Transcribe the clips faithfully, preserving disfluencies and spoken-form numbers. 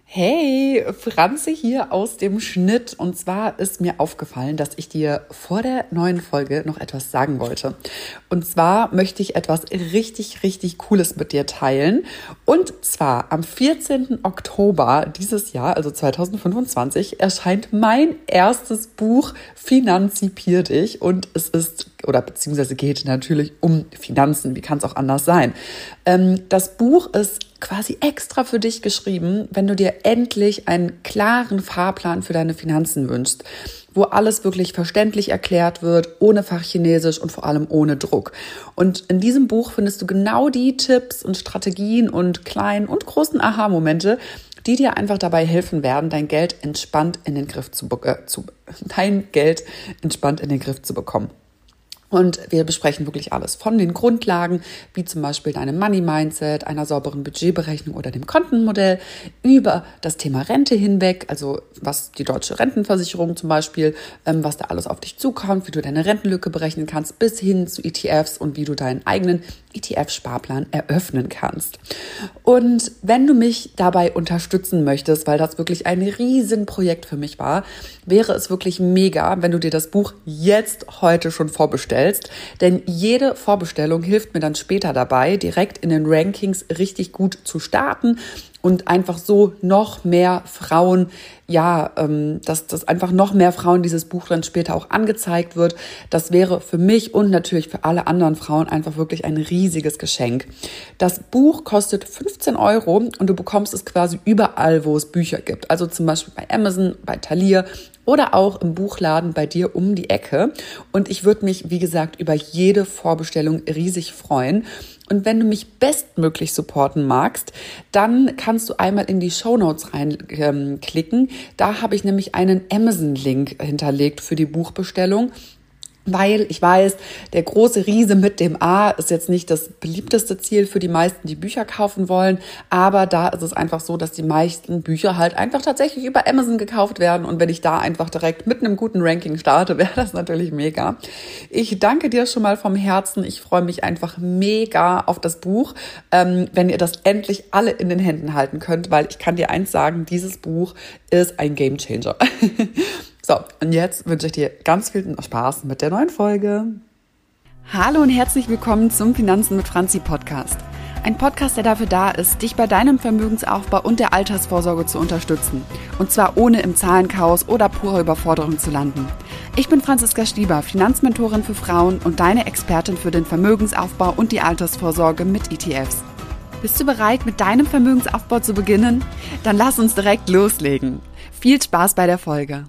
Hey, Franzi hier aus dem Schnitt. Und zwar ist mir aufgefallen, dass ich dir vor der neuen Folge noch etwas sagen wollte. Und zwar möchte ich etwas richtig, richtig Cooles mit dir teilen. Und zwar am vierzehnten Oktober dieses Jahr, also zweitausendfünfundzwanzig, erscheint mein erstes Buch Finanzipier dich. Und es ist, oder beziehungsweise geht natürlich um Finanzen. Wie kann es auch anders sein? Ähm, das Buch ist quasi extra für dich geschrieben, wenn du dir endlich einen klaren Fahrplan für deine Finanzen wünschst, wo alles wirklich verständlich erklärt wird, ohne Fachchinesisch und vor allem ohne Druck. Und in diesem Buch findest du genau die Tipps und Strategien und kleinen und großen Aha-Momente, die dir einfach dabei helfen werden, dein Geld entspannt in den Griff zu, äh, zu dein Geld entspannt in den Griff zu bekommen. Und wir besprechen wirklich alles von den Grundlagen, wie zum Beispiel deinem Money-Mindset, einer sauberen Budgetberechnung oder dem Kontenmodell, über das Thema Rente hinweg, also was die deutsche Rentenversicherung zum Beispiel, ähm, was da alles auf dich zukommt, wie du deine Rentenlücke berechnen kannst, bis hin zu E T Fs und wie du deinen eigenen E T F-Sparplan eröffnen kannst. Und wenn du mich dabei unterstützen möchtest, weil das wirklich ein Riesenprojekt für mich war, wäre es wirklich mega, wenn du dir das Buch jetzt heute schon vorbestellst. Denn jede Vorbestellung hilft mir dann später dabei, direkt in den Rankings richtig gut zu starten und einfach so noch mehr Frauen, ja, ähm, dass, dass einfach noch mehr Frauen dieses Buch dann später auch angezeigt wird. Das wäre für mich und natürlich für alle anderen Frauen einfach wirklich ein riesiges Geschenk. Das Buch kostet fünfzehn Euro und du bekommst es quasi überall, wo es Bücher gibt. Also zum Beispiel bei Amazon, bei Thalia oder auch im Buchladen bei dir um die Ecke. Und ich würde mich, wie gesagt, über jede Vorbestellung riesig freuen. Und wenn du mich bestmöglich supporten magst, dann kannst du einmal in die Shownotes reinklicken. Ähm, da habe ich nämlich einen Amazon-Link hinterlegt für die Buchbestellung. Weil ich weiß, der große Riese mit dem A ist jetzt nicht das beliebteste Ziel für die meisten, die Bücher kaufen wollen. Aber da ist es einfach so, dass die meisten Bücher halt einfach tatsächlich über Amazon gekauft werden. Und wenn ich da einfach direkt mit einem guten Ranking starte, wäre das natürlich mega. Ich danke dir schon mal vom Herzen. Ich freue mich einfach mega auf das Buch, ähm, wenn ihr das endlich alle in den Händen halten könnt. Weil ich kann dir eins sagen, dieses Buch ist ein Gamechanger. So, und jetzt wünsche ich dir ganz viel Spaß mit der neuen Folge. Hallo und herzlich willkommen zum Finanzen mit Franzi Podcast. Ein Podcast, der dafür da ist, dich bei deinem Vermögensaufbau und der Altersvorsorge zu unterstützen. Und zwar ohne im Zahlenchaos oder purer Überforderung zu landen. Ich bin Franziska Stieber, Finanzmentorin für Frauen und deine Expertin für den Vermögensaufbau und die Altersvorsorge mit E T Fs. Bist du bereit, mit deinem Vermögensaufbau zu beginnen? Dann lass uns direkt loslegen. Viel Spaß bei der Folge.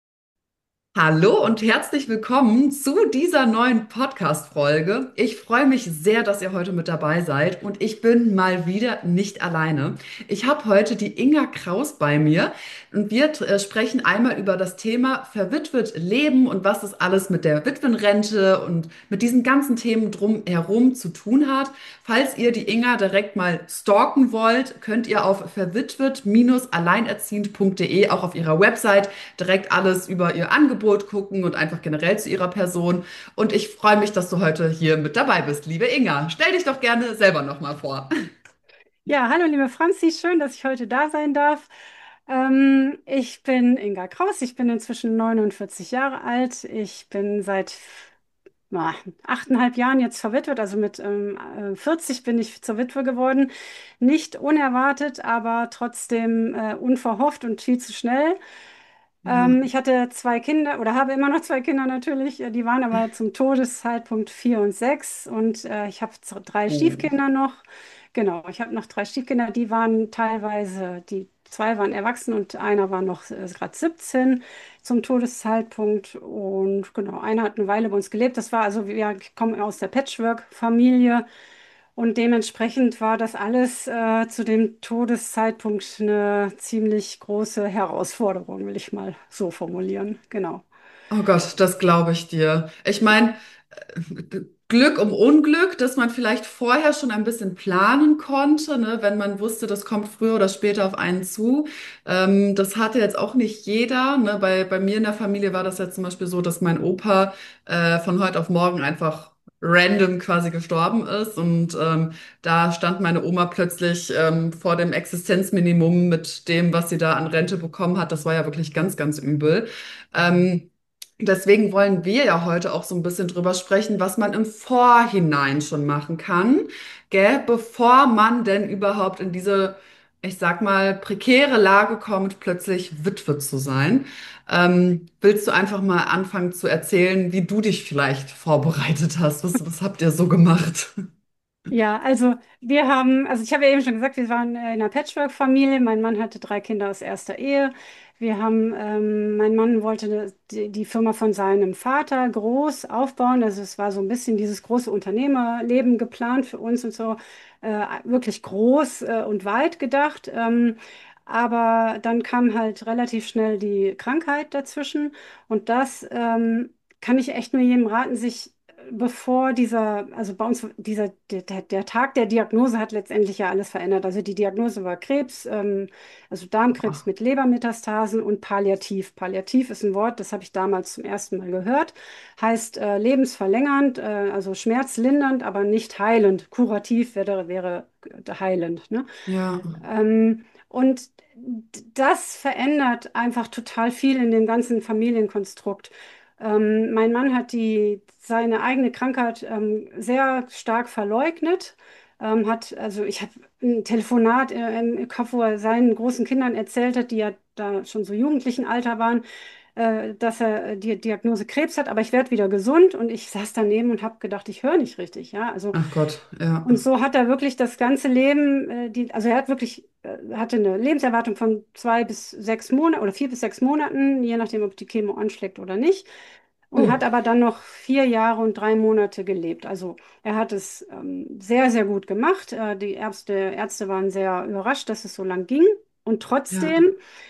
Hallo und herzlich willkommen zu dieser neuen Podcast-Folge. Ich freue mich sehr, dass ihr heute mit dabei seid und ich bin mal wieder nicht alleine. Ich habe heute die Inga Kraus bei mir und wir äh, sprechen einmal über das Thema verwitwet leben und was das alles mit der Witwenrente und mit diesen ganzen Themen drumherum zu tun hat. Falls ihr die Inga direkt mal stalken wollt, könnt ihr auf verwitwet alleinerziehend punkt de auch auf ihrer Website direkt alles über ihr Angebot gucken und einfach generell zu ihrer Person. Und ich freue mich, dass du heute hier mit dabei bist, liebe Inga. Stell dich doch gerne selber nochmal vor. Ja, hallo liebe Franzi, schön, dass ich heute da sein darf. Ähm, ich bin Inga Kraus, ich bin inzwischen neunundvierzig Jahre alt. Ich bin seit na, achteinhalb Jahren jetzt verwitwet, also mit ähm, äh, vierzig bin ich zur Witwe geworden. Nicht unerwartet, aber trotzdem äh, unverhofft und viel zu schnell. Ähm, ich hatte zwei Kinder oder habe immer noch zwei Kinder natürlich, äh, die waren aber zum Todeszeitpunkt vier und sechs und äh, ich habe z- drei Oh. Stiefkinder noch. Genau, ich habe noch drei Stiefkinder, die waren teilweise, die zwei waren erwachsen und einer war noch äh, gerade siebzehn zum Todeszeitpunkt. Und genau, einer hat eine Weile bei uns gelebt. Das war also, wir kommen aus der Patchwork-Familie. Und dementsprechend war das alles äh, zu dem Todeszeitpunkt eine ziemlich große Herausforderung, will ich mal so formulieren. Genau. Oh Gott, das glaube ich dir. Ich meine, Glück um Unglück, dass man vielleicht vorher schon ein bisschen planen konnte, ne, wenn man wusste, das kommt früher oder später auf einen zu. Ähm, das hatte jetzt auch nicht jeder. Ne? Bei, bei mir in der Familie war das jetzt zum Beispiel so, dass mein Opa äh, von heute auf morgen einfach random quasi gestorben ist. Und ähm, da stand meine Oma plötzlich ähm, vor dem Existenzminimum mit dem, was sie da an Rente bekommen hat. Das war ja wirklich ganz, ganz übel. Ähm, Deswegen wollen wir ja heute auch so ein bisschen drüber sprechen, was man im Vorhinein schon machen kann, gell, bevor man denn überhaupt in diese, ich sag mal, prekäre Lage kommt, plötzlich Witwe zu sein. Ähm, willst du einfach mal anfangen zu erzählen, wie du dich vielleicht vorbereitet hast? Was, was habt ihr so gemacht? Ja, also wir haben, also ich habe ja eben schon gesagt, wir waren äh, in einer Patchwork-Familie. Mein Mann hatte drei Kinder aus erster Ehe. Wir haben, ähm, mein Mann wollte die, die Firma von seinem Vater groß aufbauen. Also es war so ein bisschen dieses große Unternehmerleben geplant für uns und so, äh, wirklich groß äh, und weit gedacht. Ähm, aber dann kam halt relativ schnell die Krankheit dazwischen und das ähm, kann ich echt nur jedem raten, sich bevor dieser, also bei uns, dieser, der, der der Tag der Diagnose hat letztendlich ja alles verändert. Also die Diagnose war Krebs, ähm, also Darmkrebs Boah, mit Lebermetastasen und Palliativ. Palliativ ist ein Wort, das habe ich damals zum ersten Mal gehört. Heißt äh, lebensverlängernd, äh, also schmerzlindernd, aber nicht heilend. Kurativ wäre, wäre heilend, ne? ja, Ähm, und das verändert einfach total viel in dem ganzen Familienkonstrukt. Ähm, mein Mann hat die, seine eigene Krankheit ähm, sehr stark verleugnet. Ähm, hat, also ich habe ein Telefonat äh, im Kopf, wo er seinen großen Kindern erzählt hat, die ja da schon so jugendlichen Alter waren, äh, dass er die Diagnose Krebs hat, aber ich werde wieder gesund. Und ich saß daneben und habe gedacht, ich höre nicht richtig. Ja, also ach Gott, ja. und so hat er wirklich das ganze Leben, äh, die, also er hat wirklich, äh, hatte eine Lebenserwartung von zwei bis sechs Monaten oder vier bis sechs Monaten, je nachdem, ob die Chemo anschlägt oder nicht. Und hat Oh, aber dann noch vier Jahre und drei Monate gelebt. Also er hat es ähm, sehr, sehr gut gemacht. Äh, die Ärzte, Ärzte waren sehr überrascht, dass es so lang ging. Und ja, trotzdem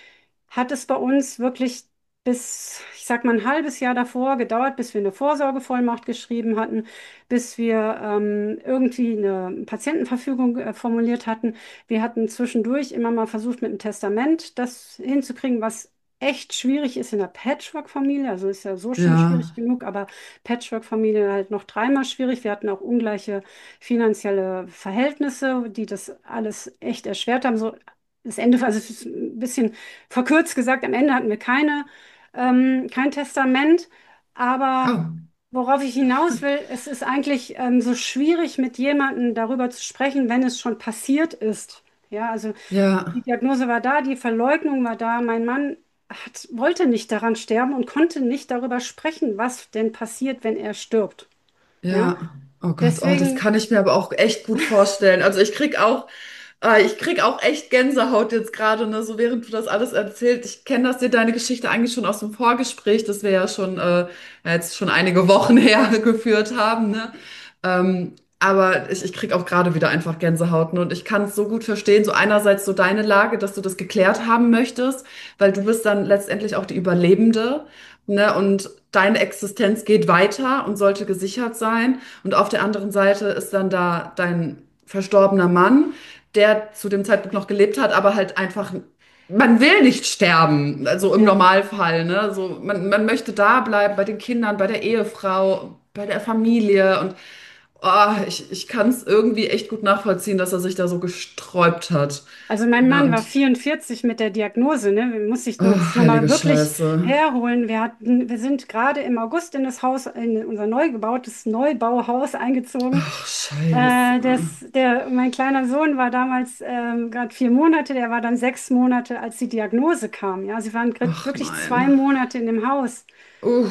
hat es bei uns wirklich bis, ich sag mal, ein halbes Jahr davor gedauert, bis wir eine Vorsorgevollmacht geschrieben hatten, bis wir ähm, irgendwie eine Patientenverfügung äh, formuliert hatten. Wir hatten zwischendurch immer mal versucht, mit einem Testament das hinzukriegen, was echt schwierig ist in der Patchwork-Familie. Also ist ja so schon ja, schwierig genug, aber Patchwork-Familie halt noch dreimal schwierig. Wir hatten auch ungleiche finanzielle Verhältnisse, die das alles echt erschwert haben. So das Ende, also es ist ein bisschen verkürzt gesagt, am Ende hatten wir keine, ähm, kein Testament, aber oh, worauf ich hinaus will, es ist eigentlich ähm, so schwierig, mit jemandem darüber zu sprechen, wenn es schon passiert ist. Ja, also die ja, Diagnose war da, die Verleugnung war da. Mein Mann hat, wollte nicht daran sterben und konnte nicht darüber sprechen, was denn passiert, wenn er stirbt. Ja, ja. Oh Gott, oh, das deswegen, kann ich mir aber auch echt gut vorstellen. Also ich krieg auch, äh, ich krieg auch echt Gänsehaut jetzt gerade, ne, so während du das alles erzählt. Ich kenne das dir deine Geschichte eigentlich schon aus dem Vorgespräch, das wir ja schon, äh, ja, jetzt schon einige Wochen her geführt haben, ne? Ähm, aber ich, ich krieg auch gerade wieder einfach Gänsehaut, ne? Und ich kann es so gut verstehen. So einerseits so deine Lage, dass du das geklärt haben möchtest, weil du bist dann letztendlich auch die Überlebende. Ne? Und deine Existenz geht weiter und sollte gesichert sein. Und auf der anderen Seite ist dann da dein verstorbener Mann, der zu dem Zeitpunkt noch gelebt hat, aber halt einfach, man will nicht sterben, also im ja. Normalfall, ne? So, man, man möchte da bleiben bei den Kindern, bei der Ehefrau, bei der Familie und oh, ich, ich kann es irgendwie echt gut nachvollziehen, dass er sich da so gesträubt hat. Also mein Ne? Mann war Und vierundvierzig mit der Diagnose, ne? Wir muss ich oh, das nochmal heilige wirklich Scheiße. herholen. Wir hatten, wir sind gerade im August in das Haus, in unser neu gebautes Neubauhaus eingezogen. Ach, Scheiße. Äh, das, der, mein kleiner Sohn war damals ähm, gerade vier Monate, der war dann sechs Monate, als die Diagnose kam. Ja, sie waren grad Ach wirklich zwei nein. Monate in dem Haus. Uh.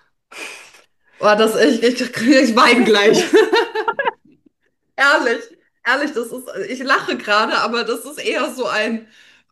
Oh, das ich, ich, ich weine gleich. Ehrlich, ehrlich, das ist, ich lache gerade, aber das ist eher so ein,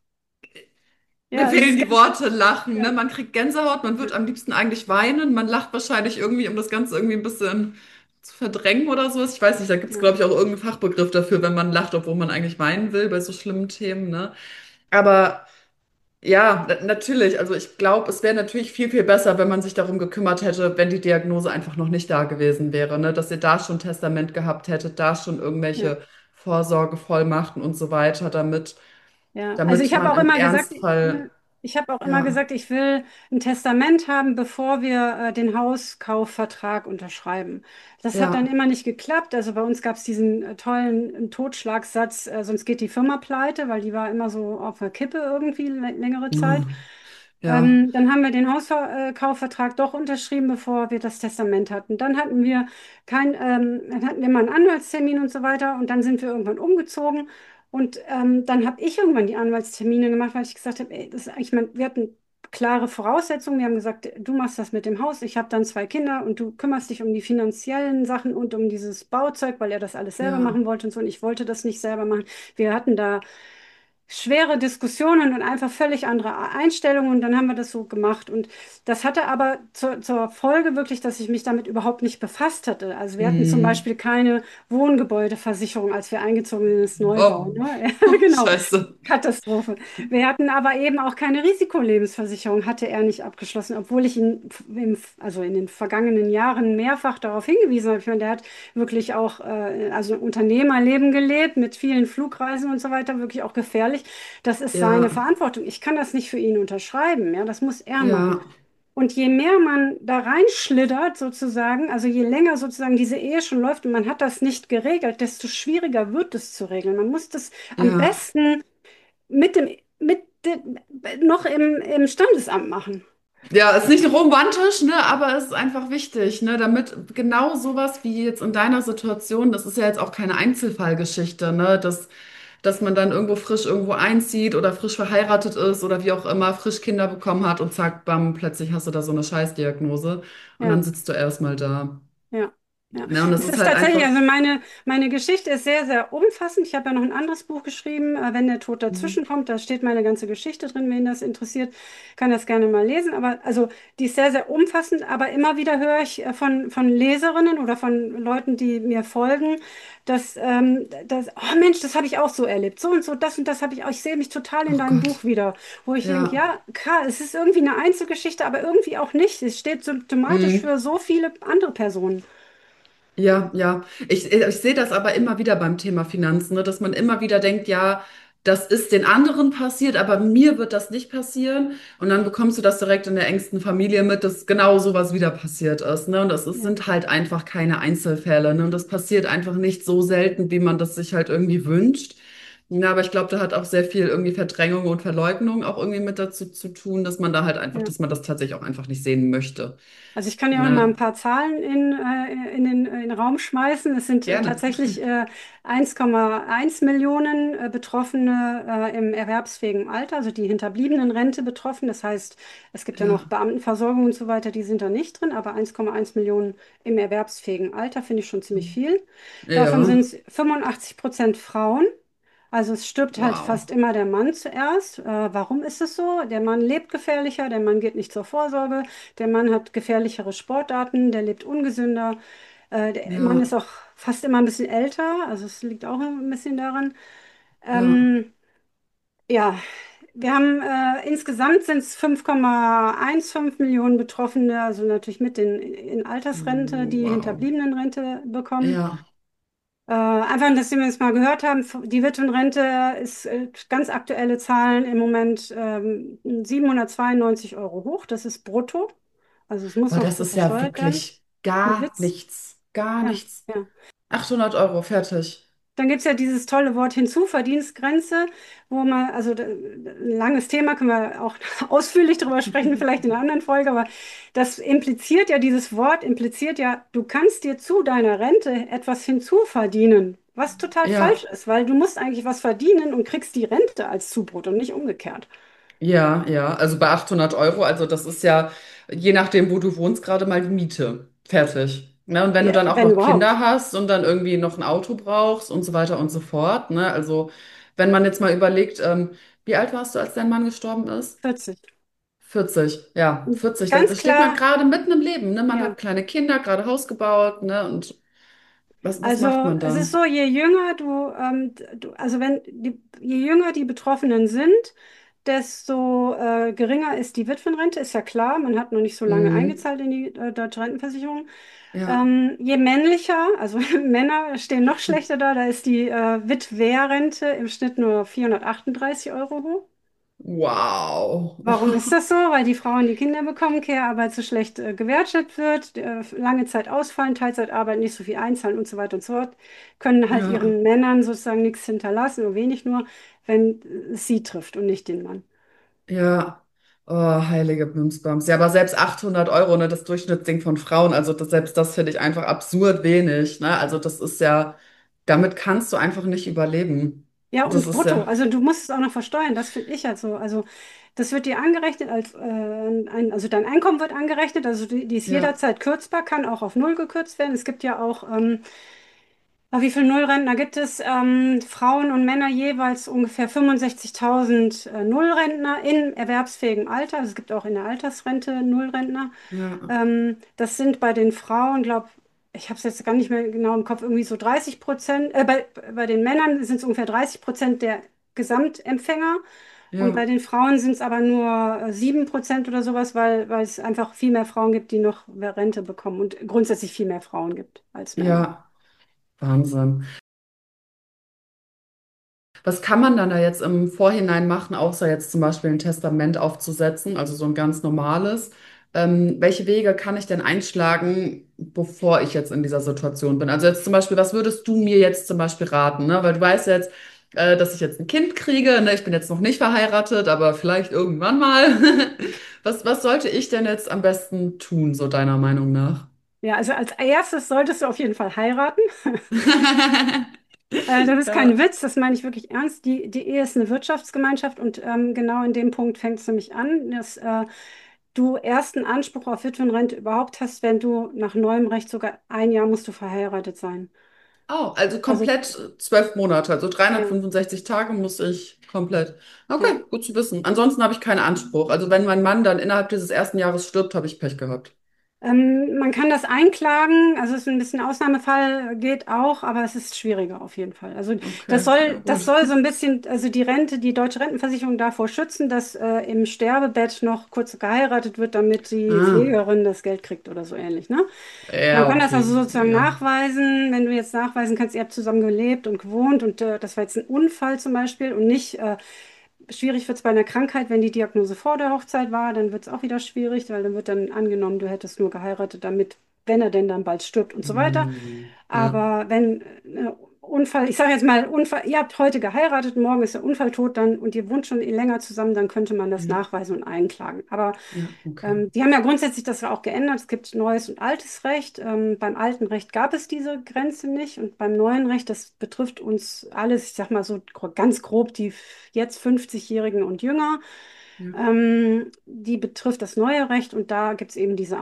mir Ja, es fehlen ist die ganz, Worte, Lachen, ja, ne? Man kriegt Gänsehaut, man wird am liebsten eigentlich weinen, man lacht wahrscheinlich irgendwie, um das Ganze irgendwie ein bisschen zu verdrängen oder sowas. Ich weiß nicht, da gibt es, ja, glaube ich, auch irgendeinen Fachbegriff dafür, wenn man lacht, obwohl man eigentlich weinen will bei so schlimmen Themen, ne? Aber ja, na- natürlich. Also ich glaube, es wäre natürlich viel, viel besser, wenn man sich darum gekümmert hätte, wenn die Diagnose einfach noch nicht da gewesen wäre, ne? Dass ihr da schon Testament gehabt hättet, da schon ja. irgendwelche Vorsorgevollmachten und so weiter, damit, Ja, also damit ich habe man auch im immer gesagt, Ernstfall. Ich habe auch immer Ja, gesagt, ich will ein Testament haben, bevor wir äh, den Hauskaufvertrag unterschreiben. Das hat dann ja, immer nicht geklappt. Also bei uns gab es diesen äh, tollen Totschlagssatz, äh, sonst geht die Firma pleite, weil die war immer so auf der Kippe irgendwie lä- längere Zeit. hm, ja, Ähm, dann haben wir den Hauskaufvertrag doch unterschrieben, bevor wir das Testament hatten. Dann hatten wir kein, ähm, dann hatten wir mal einen Anwaltstermin und so weiter. Und dann sind wir irgendwann umgezogen. Und ähm, dann habe ich irgendwann die Anwaltstermine gemacht, weil ich gesagt habe, ey, das ist eigentlich, mein, wir hatten klare Voraussetzungen. Wir haben gesagt, du machst das mit dem Haus, ich habe dann zwei Kinder und du kümmerst dich um die finanziellen Sachen und um dieses Bauzeug, weil er das alles selber ja, machen wollte und so. Und ich wollte das nicht selber machen. Wir hatten da schwere Diskussionen und einfach völlig andere Einstellungen und dann haben wir das so gemacht. Und das hatte aber zur, zur Folge wirklich, dass ich mich damit überhaupt nicht befasst hatte. Also wir hatten zum hm, Beispiel keine Wohngebäudeversicherung, als wir eingezogen sind ins Neubau. oh, Ne? Ja, genau. Scheiße. Katastrophe. Wir hatten aber eben auch keine Risikolebensversicherung, hatte er nicht abgeschlossen, obwohl ich ihn im, also in den vergangenen Jahren mehrfach darauf hingewiesen habe. Ich meine, der hat wirklich auch äh, also ein Unternehmerleben gelebt mit vielen Flugreisen und so weiter, wirklich auch gefährlich. Das ist seine Ja, Verantwortung. Ich kann das nicht für ihn unterschreiben, ja, das muss er machen. ja, Und je mehr man da reinschlittert, sozusagen, also je länger sozusagen diese Ehe schon läuft und man hat das nicht geregelt, desto schwieriger wird es zu regeln. Man muss das am ja. besten mit dem, mit dem, noch im, im Standesamt machen. Ja, ist nicht romantisch, ne, aber es ist einfach wichtig, ne, damit genau sowas wie jetzt in deiner Situation, das ist ja jetzt auch keine Einzelfallgeschichte, ne, dass, dass man dann irgendwo frisch irgendwo einzieht oder frisch verheiratet ist oder wie auch immer, frisch Kinder bekommen hat und zack, bam, plötzlich hast du da so eine Scheißdiagnose und dann Ja. sitzt du erstmal da. Ja, ja. Ne, und das Es ist ist halt tatsächlich, einfach, also meine, meine Geschichte ist sehr, sehr umfassend. Ich habe ja noch ein anderes Buch geschrieben, äh, Wenn der Tod dazwischen kommt. Da steht meine ganze Geschichte drin. Wen das interessiert, kann das gerne mal lesen. Aber also die ist sehr, sehr umfassend. Aber immer wieder höre ich äh, von, von Leserinnen oder von Leuten, die mir folgen, dass, ähm, dass oh Mensch, das habe ich auch so erlebt. So und so, das und das habe ich auch. Ich sehe mich total in oh deinem Buch Gott, wieder. Wo ich denke, ja. ja, klar, es ist irgendwie eine Einzelgeschichte, aber irgendwie auch nicht. Es steht symptomatisch Mhm. für so viele andere Personen. Ja, ja. Ich, ich sehe das aber immer wieder beim Thema Finanzen, ne, dass man immer wieder denkt, ja, das ist den anderen passiert, aber mir wird das nicht passieren. Und dann bekommst du das direkt in der engsten Familie mit, dass genau sowas wieder passiert ist. Ne? Und das ist, Ja, sind halt einfach keine Einzelfälle. Ne? Und das passiert einfach nicht so selten, wie man das sich halt irgendwie wünscht. Ja, aber ich glaube, da hat auch sehr viel irgendwie Verdrängung und Verleugnung auch irgendwie mit dazu zu tun, dass man da halt einfach, ja. dass man das tatsächlich auch einfach nicht sehen möchte. Also ich kann ja auch mal ein Ne? paar Zahlen in, äh, in den, äh, in den Raum schmeißen. Es sind äh, Gerne. tatsächlich äh, eins Komma eins Millionen äh, Betroffene äh, im erwerbsfähigen Alter, also die Hinterbliebenenrente betroffen. Das heißt, es gibt ja noch Ja. Beamtenversorgung und so weiter, die sind da nicht drin, aber eins Komma eins Millionen im erwerbsfähigen Alter finde ich schon ziemlich viel. Davon sind Ja. es fünfundachtzig Prozent Frauen. Also es stirbt halt Wow. fast immer der Mann zuerst. Äh, warum ist es so? Der Mann lebt gefährlicher, der Mann geht nicht zur Vorsorge, der Mann hat gefährlichere Sportarten, der lebt ungesünder. Äh, der Mann Ja, ist auch fast immer ein bisschen älter, also es liegt auch ein bisschen daran. ja. Ähm, ja, wir haben äh, insgesamt sind es fünf Komma fünfzehn Millionen Betroffene, also natürlich mit den in Altersrente, die Wow. Hinterbliebenenrente bekommen. Ja. Äh, einfach, dass Sie mir das mal gehört haben, die Witwenrente ist äh, ganz aktuelle Zahlen im Moment ähm, siebenhundertzweiundneunzig Euro hoch. Das ist brutto. Also es muss Oh, auch das ist ja versteuert werden. wirklich Ein gar Witz. nichts. Gar Ja, nichts. ja. achthundert Euro, fertig. Dann gibt es ja dieses tolle Wort Hinzuverdienstgrenze, wo man, also da- ein langes Thema, können wir auch ausführlich drüber sprechen, vielleicht in einer anderen Folge, aber das impliziert ja, dieses Wort impliziert ja, du kannst dir zu deiner Rente etwas hinzuverdienen, was total falsch Ja, ist, weil du musst eigentlich was verdienen und kriegst die Rente als Zubrot und nicht umgekehrt. ja, ja. Also bei achthundert Euro, also das ist ja, je nachdem, wo du wohnst, gerade mal die Miete. Fertig. Ne? Und wenn du Ja, dann auch wenn noch Kinder überhaupt. hast und dann irgendwie noch ein Auto brauchst und so weiter und so fort. Ne? Also wenn man jetzt mal überlegt, ähm, wie alt warst du, als dein Mann gestorben ist? vierzig. vierzig, ja, Und vierzig. Da, da ganz steht man klar, gerade mitten im Leben, ne? Man ja. hat kleine Kinder, gerade Haus gebaut, ne? Und was, was macht Also man es ist dann? so, je jünger du, ähm, du also wenn die, je jünger die Betroffenen sind, desto äh, geringer ist die Witwenrente, ist ja klar, man hat noch nicht so lange Mhm. eingezahlt in die äh, deutsche Rentenversicherung. Ja, Ähm, je männlicher, also Männer stehen noch schlechter da, da ist die äh, Witwerrente im Schnitt nur vierhundertachtunddreißig Euro hoch. Wow. Warum ist das so? Weil die Frauen, die Kinder bekommen, Care-Arbeit so schlecht äh, gewertschätzt wird, äh, lange Zeit ausfallen, Teilzeitarbeit nicht so viel einzahlen und so weiter und so fort, können halt Ja, ihren Männern sozusagen nichts hinterlassen, nur wenig nur, wenn es sie trifft und nicht den Mann. ja. Oh, heilige Bimsbams. Ja, aber selbst achthundert Euro, ne, das Durchschnittsding von Frauen, also das, selbst das finde ich einfach absurd wenig, ne? Also das ist ja, damit kannst du einfach nicht überleben. Ja, Das und ist brutto. ja, Also du musst es auch noch versteuern. Das finde ich halt so. Also das wird dir angerechnet als äh, ein, also dein Einkommen wird angerechnet. Also die, die ist ja, jederzeit kürzbar, kann auch auf null gekürzt werden. Es gibt ja auch, ähm, ah, wie viele Nullrentner gibt es? Ähm, Frauen und Männer jeweils ungefähr fünfundsechzigtausend äh, Nullrentner in erwerbsfähigem Alter. Also es gibt auch in der Altersrente Nullrentner. ja, Ähm, das sind bei den Frauen, glaube ich, habe es jetzt gar nicht mehr genau im Kopf, irgendwie so dreißig Prozent. Äh, bei, bei den Männern sind es ungefähr dreißig Prozent der Gesamtempfänger. Und bei ja, den Frauen sind es aber nur äh, sieben Prozent oder sowas, weil, weil es einfach viel mehr Frauen gibt, die noch Rente bekommen und grundsätzlich viel mehr Frauen gibt als Männer. ja. Wahnsinn. Was kann man dann da jetzt im Vorhinein machen, außer jetzt zum Beispiel ein Testament aufzusetzen, also so ein ganz normales? Ähm, welche Wege kann ich denn einschlagen, bevor ich jetzt in dieser Situation bin? Also jetzt zum Beispiel, was würdest du mir jetzt zum Beispiel raten, ne? Weil du weißt ja jetzt, äh, dass ich jetzt ein Kind kriege, ne? Ich bin jetzt noch nicht verheiratet, aber vielleicht irgendwann mal. Was, was sollte ich denn jetzt am besten tun, so deiner Meinung nach? Ja, also als erstes solltest du auf jeden Fall heiraten. Äh, das ist kein Ja. Witz, das meine ich wirklich ernst. Die, die Ehe ist eine Wirtschaftsgemeinschaft und ähm, genau in dem Punkt fängt es nämlich an, dass äh, du ersten Anspruch auf Witwenrente überhaupt hast, wenn du nach neuem Recht sogar ein Jahr musst du verheiratet sein. Oh, also Also komplett zwölf Monate, also ja, dreihundertfünfundsechzig Tage muss ich komplett. ja. Okay, gut zu wissen. Ansonsten habe ich keinen Anspruch. Also wenn mein Mann dann innerhalb dieses ersten Jahres stirbt, habe ich Pech gehabt. Ähm, man kann das einklagen, also es ist ein bisschen Ausnahmefall, geht auch, aber es ist schwieriger auf jeden Fall. Also das Okay, ja soll, das gut. soll so ein bisschen, also die Rente, die deutsche Rentenversicherung davor schützen, dass äh, im Sterbebett noch kurz geheiratet wird, damit die Ah, Pflegerin das Geld kriegt oder so ähnlich, ne? Man ja, kann das also okay, sozusagen ja. nachweisen, wenn du jetzt nachweisen kannst, ihr habt zusammen gelebt und gewohnt und äh, das war jetzt ein Unfall zum Beispiel und nicht äh, schwierig wird es bei einer Krankheit, wenn die Diagnose vor der Hochzeit war, dann wird es auch wieder schwierig, weil dann wird dann angenommen, du hättest nur geheiratet, damit, wenn er denn dann bald stirbt und so weiter. Hm, ja, Aber wenn äh, Unfall, ich sage jetzt mal, Unfall, ihr habt heute geheiratet, morgen ist der Unfall tot, dann und ihr wohnt schon länger zusammen, dann könnte man das ja, nachweisen und einklagen. Aber ja, okay. ähm, die haben ja grundsätzlich das auch geändert. Es gibt neues und altes Recht. Ähm, beim alten Recht gab es diese Grenze nicht. Und beim neuen Recht, das betrifft uns alles, ich sag mal so gro- ganz grob, die f- jetzt fünfzig-Jährigen und jünger. Ja, Ähm, die betrifft das neue Recht und da gibt es eben diese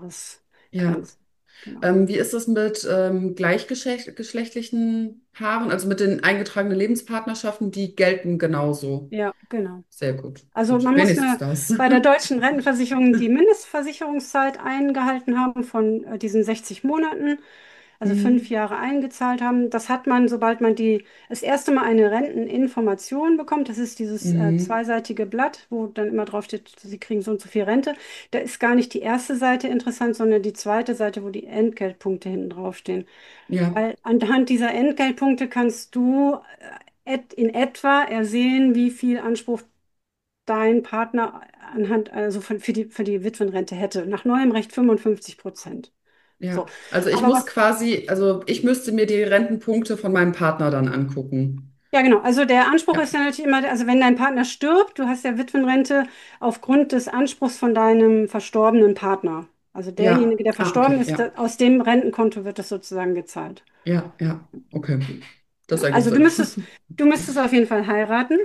ja. Einjahresgrenze. Genau. Ähm, wie ist es mit ähm, gleichgeschlechtlichen Paaren, also mit den eingetragenen Lebenspartnerschaften, die gelten genauso? Ja, genau. Sehr gut. Also Gut, man muss wenigstens eine, das. bei der deutschen Rentenversicherung die Mindestversicherungszeit eingehalten haben von äh, diesen sechzig Monaten, also fünf Mhm. Jahre eingezahlt haben. Das hat man, sobald man die, das erste Mal eine Renteninformation bekommt. Das ist dieses äh, Mhm. zweiseitige Blatt, wo dann immer drauf steht, Sie kriegen so und so viel Rente. Da ist gar nicht die erste Seite interessant, sondern die zweite Seite, wo die Entgeltpunkte hinten draufstehen. Ja, Weil anhand dieser Entgeltpunkte kannst du äh, et- in etwa ersehen, wie viel Anspruch dein Partner anhand, also für, für die, für die Witwenrente hätte. Nach neuem Recht fünfundfünfzig Prozent. ja. So. Also ich Aber muss was, quasi, also ich müsste mir die Rentenpunkte von meinem Partner dann angucken. ja genau, also der Anspruch Ja, ist ja natürlich immer, also wenn dein Partner stirbt, du hast ja Witwenrente aufgrund des Anspruchs von deinem verstorbenen Partner. Also ja. derjenige, der Ah, verstorben okay, ist, da- ja. aus dem Rentenkonto wird das sozusagen gezahlt. Ja, ja. Okay. Das Ja, ergibt also du Sinn. müsstest, du müsstest auf jeden Fall heiraten.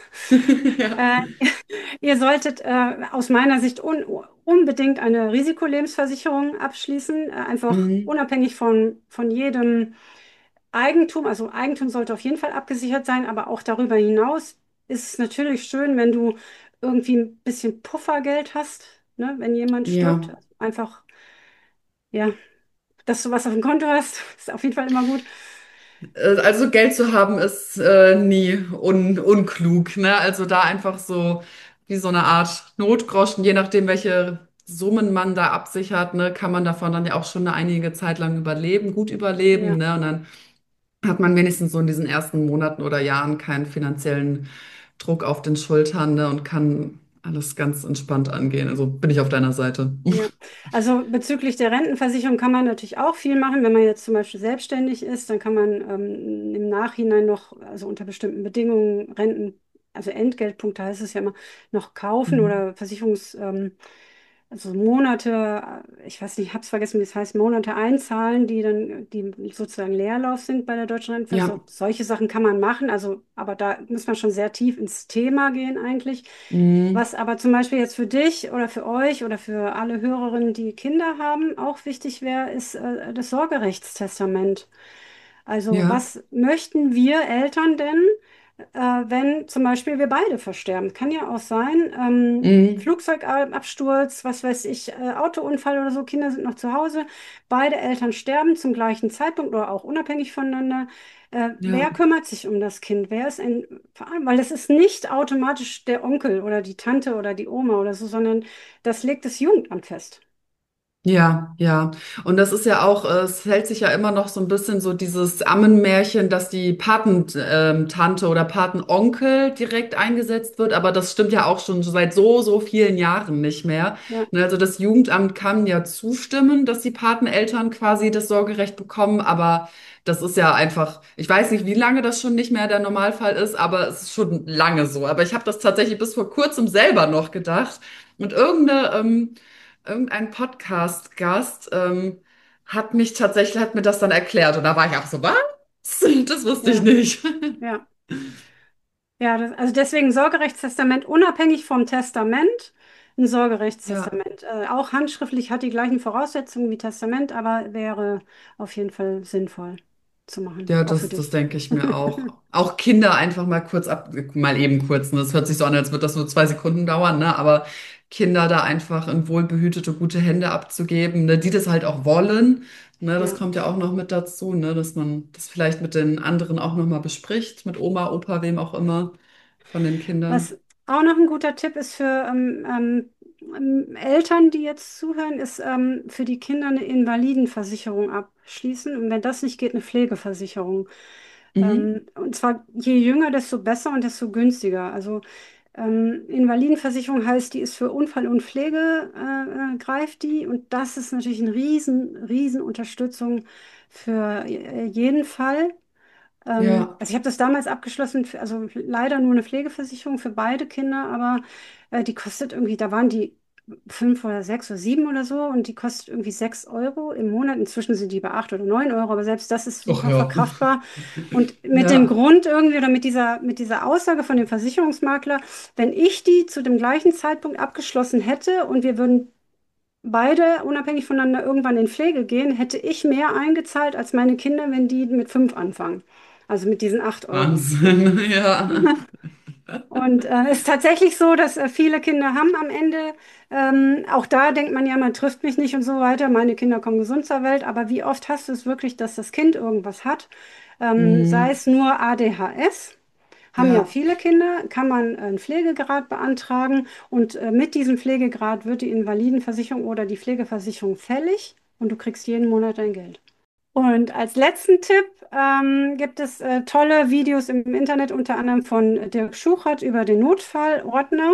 Ja. Äh, Ihr solltet äh, aus meiner Sicht un unbedingt eine Risikolebensversicherung abschließen, äh, einfach Mhm. unabhängig von, von jedem Eigentum. Also Eigentum sollte auf jeden Fall abgesichert sein, aber auch darüber hinaus ist es natürlich schön, wenn du irgendwie ein bisschen Puffergeld hast, ne, wenn jemand stirbt. Ja. Also einfach, ja, dass du was auf dem Konto hast, ist auf jeden Fall immer gut. Äh, Also Geld zu haben ist äh, nie un unklug, ne? Also da einfach so wie so eine Art Notgroschen, je nachdem, welche Summen man da absichert, ne, kann man davon dann ja auch schon eine einige Zeit lang überleben, gut überleben, Ja, ne? Und dann hat man wenigstens so in diesen ersten Monaten oder Jahren keinen finanziellen Druck auf den Schultern, ne, und kann alles ganz entspannt angehen. Also bin ich auf deiner Seite. Ja, also bezüglich der Rentenversicherung kann man natürlich auch viel machen. Wenn man jetzt zum Beispiel selbstständig ist, dann kann man ähm, im Nachhinein noch, also unter bestimmten Bedingungen, Renten, also Entgeltpunkte heißt es ja immer, noch kaufen Mhm. oder Versicherungs, ähm, also Monate, äh, ich weiß nicht, ich habe es vergessen, wie es heißt, Monate einzahlen, die dann, die sozusagen Leerlauf sind bei der deutschen Ja. Rentenversicherung. Solche Sachen kann man machen, also, aber da muss man schon sehr tief ins Thema gehen eigentlich. Mhm. Was aber zum Beispiel jetzt für dich oder für euch oder für alle Hörerinnen, die Kinder haben, auch wichtig wäre, ist äh, das Sorgerechtstestament. Also Ja. was möchten wir Eltern denn, äh, wenn zum Beispiel wir beide versterben? Kann ja auch sein, ähm, Mhm. Flugzeugabsturz, was weiß ich, äh, Autounfall oder so, Kinder sind noch zu Hause, beide Eltern sterben zum gleichen Zeitpunkt oder auch unabhängig voneinander. Äh, Ja. wer kümmert sich um das Kind? Wer ist ein Verein? Weil es ist nicht automatisch der Onkel oder die Tante oder die Oma oder so, sondern das legt das Jugendamt fest. Ja, ja. Und das ist ja auch, äh, es hält sich ja immer noch so ein bisschen so dieses Ammenmärchen, dass die Patentante oder Patenonkel direkt eingesetzt wird. Aber das stimmt ja auch schon seit so, so vielen Jahren nicht mehr. Ja, Ne, also das Jugendamt kann ja zustimmen, dass die Pateneltern quasi das Sorgerecht bekommen. Aber das ist ja einfach, ich weiß nicht, wie lange das schon nicht mehr der Normalfall ist, aber es ist schon lange so. Aber ich habe das tatsächlich bis vor kurzem selber noch gedacht. Und irgendeine, ähm, irgendein Podcast-Gast ähm, hat mich tatsächlich, hat mir das dann erklärt. Und da war ich auch so, was? Das wusste ich ja, nicht. ja. Ja, das, also deswegen Sorgerechtstestament unabhängig vom Testament. Ein Ja, Sorgerechtstestament. Äh, auch handschriftlich hat die gleichen Voraussetzungen wie Testament, aber wäre auf jeden Fall sinnvoll zu machen, ja, auch für das, das dich. denke ich mir auch. Auch Kinder einfach mal kurz ab, mal eben kurz. Ne? Das hört sich so an, als würde das nur zwei Sekunden dauern, ne? Aber Kinder da einfach in wohlbehütete, gute Hände abzugeben, ne? Die das halt auch wollen. Ne? Das Ja. kommt ja auch noch mit dazu, ne? Dass man das vielleicht mit den anderen auch noch mal bespricht, mit Oma, Opa, wem auch immer von den Kindern. Was auch noch ein guter Tipp ist für ähm, ähm, ähm, Eltern, die jetzt zuhören, ist ähm, für die Kinder eine Invalidenversicherung abschließen. Und wenn das nicht geht, eine Pflegeversicherung. Mhm. Ähm, und zwar je jünger, desto besser und desto günstiger. Also ähm, Invalidenversicherung heißt, die ist für Unfall und Pflege äh, äh, greift die. Und das ist natürlich eine riesen, riesen Unterstützung für äh, jeden Fall. Ähm, Ja. also ich habe das damals abgeschlossen, für, also leider nur eine Pflegeversicherung für beide Kinder, aber äh, die kostet irgendwie, da waren die fünf oder sechs oder sieben oder so und die kostet irgendwie sechs Euro im Monat. Inzwischen sind die bei acht oder neun Euro, aber selbst das ist Ach super ja. verkraftbar. Und mit dem Ja. Grund irgendwie oder mit dieser, mit dieser Aussage von dem Versicherungsmakler, wenn ich die zu dem gleichen Zeitpunkt abgeschlossen hätte und wir würden beide unabhängig voneinander irgendwann in Pflege gehen, hätte ich mehr eingezahlt als meine Kinder, wenn die mit fünf anfangen. Also mit diesen acht Euro. Wahnsinn. Ja. Und äh, es ist tatsächlich so, dass äh, viele Kinder haben am Ende, ähm, auch da denkt man ja, man trifft mich nicht und so weiter. Meine Kinder kommen gesund zur Welt, aber wie oft hast du es wirklich, dass das Kind irgendwas hat? Ähm, sei Mhm. es nur A D H S, haben ja Ja. viele Kinder, kann man einen Pflegegrad beantragen und äh, mit diesem Pflegegrad wird die Invalidenversicherung oder die Pflegeversicherung fällig und du kriegst jeden Monat dein Geld. Und als letzten Tipp ähm, gibt es äh, tolle Videos im Internet, unter anderem von Dirk Schuchert über den Notfallordner.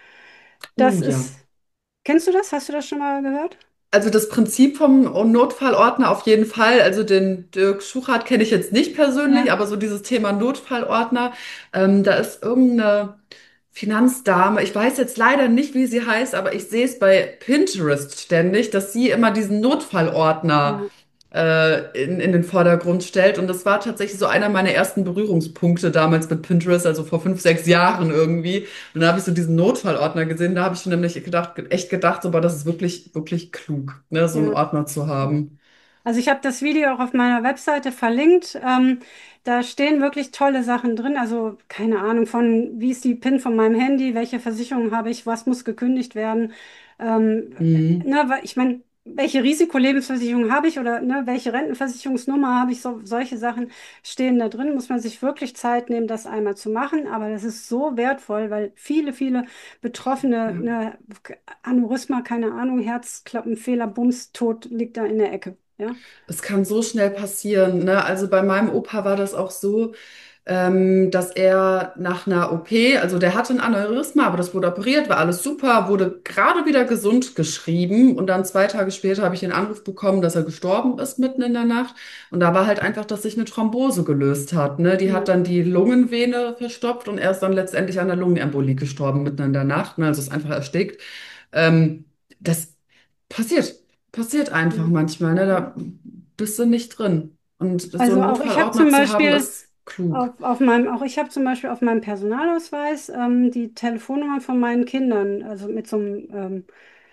Oh Das ja. ist, kennst du das? Hast du das schon mal gehört? Also das Prinzip vom Notfallordner auf jeden Fall. Also den Dirk Schuchart kenne ich jetzt nicht persönlich, Ja, aber so dieses Thema Notfallordner, ähm, da ist irgendeine Finanzdame, ich weiß jetzt leider nicht, wie sie heißt, aber ich sehe es bei Pinterest ständig, dass sie immer diesen Notfallordner ja. äh, in, in den Vordergrund stellt. Und das war tatsächlich so einer meiner ersten Berührungspunkte damals mit Pinterest, also vor fünf, sechs Jahren irgendwie. Und da habe ich so diesen Notfallordner gesehen. Da habe ich schon nämlich gedacht, echt gedacht, so, boah, das ist wirklich, wirklich klug, ne, so einen Ja. Ordner zu haben. Also ich habe das Video auch auf meiner Webseite verlinkt. Ähm, da stehen wirklich tolle Sachen drin. Also keine Ahnung von, wie ist die PIN von meinem Handy, welche Versicherung habe ich, was muss gekündigt werden. Ähm, Mhm. ne, weil ich meine, welche Risikolebensversicherung habe ich oder ne, welche Rentenversicherungsnummer habe ich, so, solche Sachen stehen da drin. Muss man sich wirklich Zeit nehmen, das einmal zu machen. Aber das ist so wertvoll, weil viele, viele Betroffene, Ja. ne, Aneurysma, keine Ahnung, Herzklappenfehler, Bums, tot liegt da in der Ecke. Ja. Das kann so schnell passieren, ne? Also bei meinem Opa war das auch so. ähm, dass er nach einer O P, also der hatte ein Aneurysma, aber das wurde operiert, war alles super, wurde gerade wieder gesund geschrieben und dann zwei Tage später habe ich den Anruf bekommen, dass er gestorben ist mitten in der Nacht und da war halt einfach, dass sich eine Thrombose gelöst hat, ne? Die hat Ja. dann die Lungenvene verstopft und er ist dann letztendlich an der Lungenembolie gestorben mitten in der Nacht, ne? Also ist einfach erstickt. Ähm, das passiert, passiert einfach Ja. manchmal, ne? Ja. Da bist du nicht drin. Und so Also einen auch ich habe Notfallordner zum zu haben, Beispiel ist klug. auf, auf meinem, auch ich habe zum Beispiel auf meinem Personalausweis ähm, die Telefonnummer von meinen Kindern, also mit so einem ähm,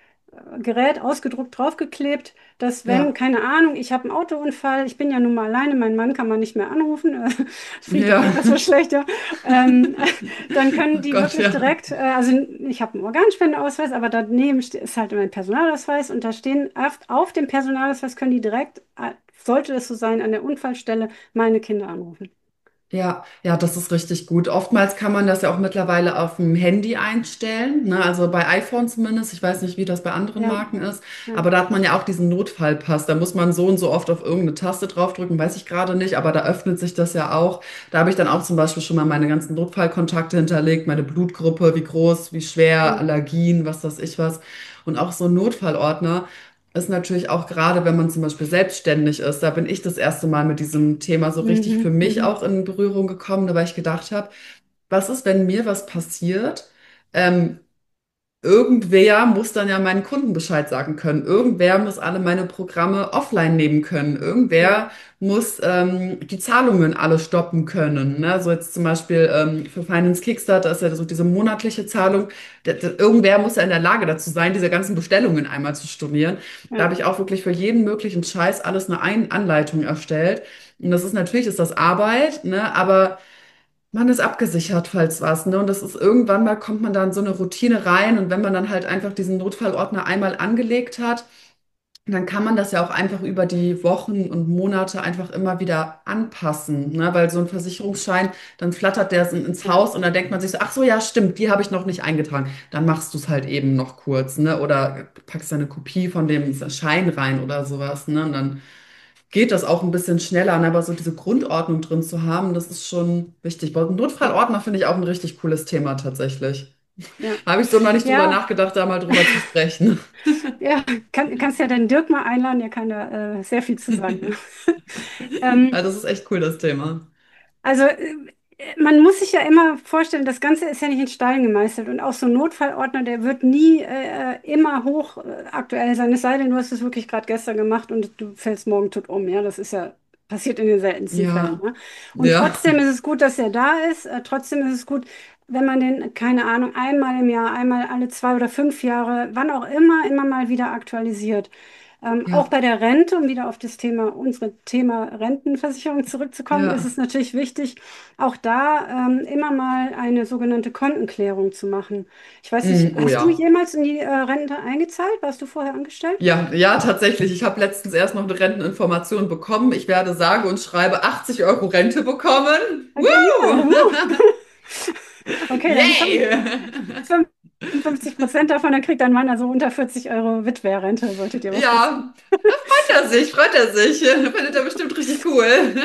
Gerät ausgedruckt draufgeklebt, dass wenn, Ja, keine Ahnung, ich habe einen Autounfall, ich bin ja nun mal alleine, mein Mann kann man nicht mehr anrufen, äh, fliegt auch ja. etwas schlechter, ähm, dann können Oh die Gott, wirklich ja. direkt, äh, also ich habe einen Organspendeausweis, aber daneben ste- ist halt mein Personalausweis und da stehen auf, auf dem Personalausweis können die direkt, äh, sollte es so sein, an der Unfallstelle meine Kinder anrufen. Ja, ja, das ist richtig gut. Oftmals kann man das ja auch mittlerweile auf dem Handy einstellen, ne? Also bei iPhone zumindest. Ich weiß nicht, wie das bei anderen Ja, Marken ist, ja. aber da hat man ja auch diesen Notfallpass. Da muss man so und so oft auf irgendeine Taste draufdrücken, weiß ich gerade nicht, aber da öffnet sich das ja auch. Da habe ich dann auch zum Beispiel schon mal meine ganzen Notfallkontakte hinterlegt, meine Blutgruppe, wie groß, wie schwer, Ja. Allergien, was weiß ich was. Und auch so ein Notfallordner ist natürlich auch gerade, wenn man zum Beispiel selbstständig ist, da bin ich das erste Mal mit diesem Thema so richtig für Mhm, mich mhm. auch in Berührung gekommen, weil ich gedacht habe, was ist, wenn mir was passiert? Ähm, Irgendwer muss dann ja meinen Kunden Bescheid sagen können. Irgendwer muss alle meine Programme offline nehmen können. Ja, Irgendwer muss ähm, die Zahlungen alle stoppen können. Ne? So jetzt zum Beispiel ähm, für Finance Kickstarter ist ja so diese monatliche Zahlung. D d- irgendwer muss ja in der Lage dazu sein, diese ganzen Bestellungen einmal zu stornieren. Da ja, habe ich auch wirklich für jeden möglichen Scheiß alles eine Ein Anleitung erstellt. Und das ist natürlich, ist das Arbeit, ne? Aber man ist abgesichert, falls was, ne? Und das ist irgendwann mal kommt man da in so eine Routine rein und wenn man dann halt einfach diesen Notfallordner einmal angelegt hat, dann kann man das ja auch einfach über die Wochen und Monate einfach immer wieder anpassen, ne? Weil so ein Versicherungsschein, dann flattert der in- ins ja, Haus und dann denkt man sich so, ach so, ja, stimmt, die habe ich noch nicht eingetragen. Dann machst du es halt eben noch kurz, ne? Oder packst da eine Kopie von dem Schein rein oder sowas, ne? Und dann geht das auch ein bisschen schneller, ne? Aber so diese Grundordnung drin zu haben, das ist schon wichtig. Bei Notfallordner finde ich auch ein richtig cooles Thema tatsächlich. ja. Habe ich so noch nicht drüber Ja, nachgedacht, da mal drüber zu sprechen. ja, kann, kannst ja den Dirk mal einladen, der kann da äh, sehr viel zu sagen. Ähm, Also das ist echt cool, das Thema. also äh, man muss sich ja immer vorstellen, das Ganze ist ja nicht in Stein gemeißelt und auch so ein Notfallordner, der wird nie äh, immer hoch äh, aktuell sein, es sei denn, du hast es wirklich gerade gestern gemacht und du fällst morgen tot um. Ja, das ist ja passiert in den seltensten Fällen. Ja, Ne? Und ja, trotzdem ist es gut, dass er da ist. Äh, trotzdem ist es gut, wenn man den, keine Ahnung, einmal im Jahr, einmal alle zwei oder fünf Jahre, wann auch immer, immer mal wieder aktualisiert. Ähm, auch ja, bei der Rente, um wieder auf das Thema, unsere Thema Rentenversicherung zurückzukommen, ist ja. es natürlich wichtig, auch da ähm, immer mal eine sogenannte Kontenklärung zu machen. Ich weiß nicht, Mm, oh hast du ja. jemals in die äh, Rente eingezahlt? Warst du vorher angestellt? Ja, ja, tatsächlich. Ich habe letztens erst noch eine Renteninformation bekommen. Ich werde sage und schreibe achtzig Euro Rente bekommen. Ah, genial. Woo! Huh. Okay, dann Yay! fünfundfünfzig Prozent davon, dann kriegt dein Mann also unter vierzig Euro Witwerrente, solltet ihr was wissen. Ja, da freut er sich, freut er sich. Findet er bestimmt richtig cool.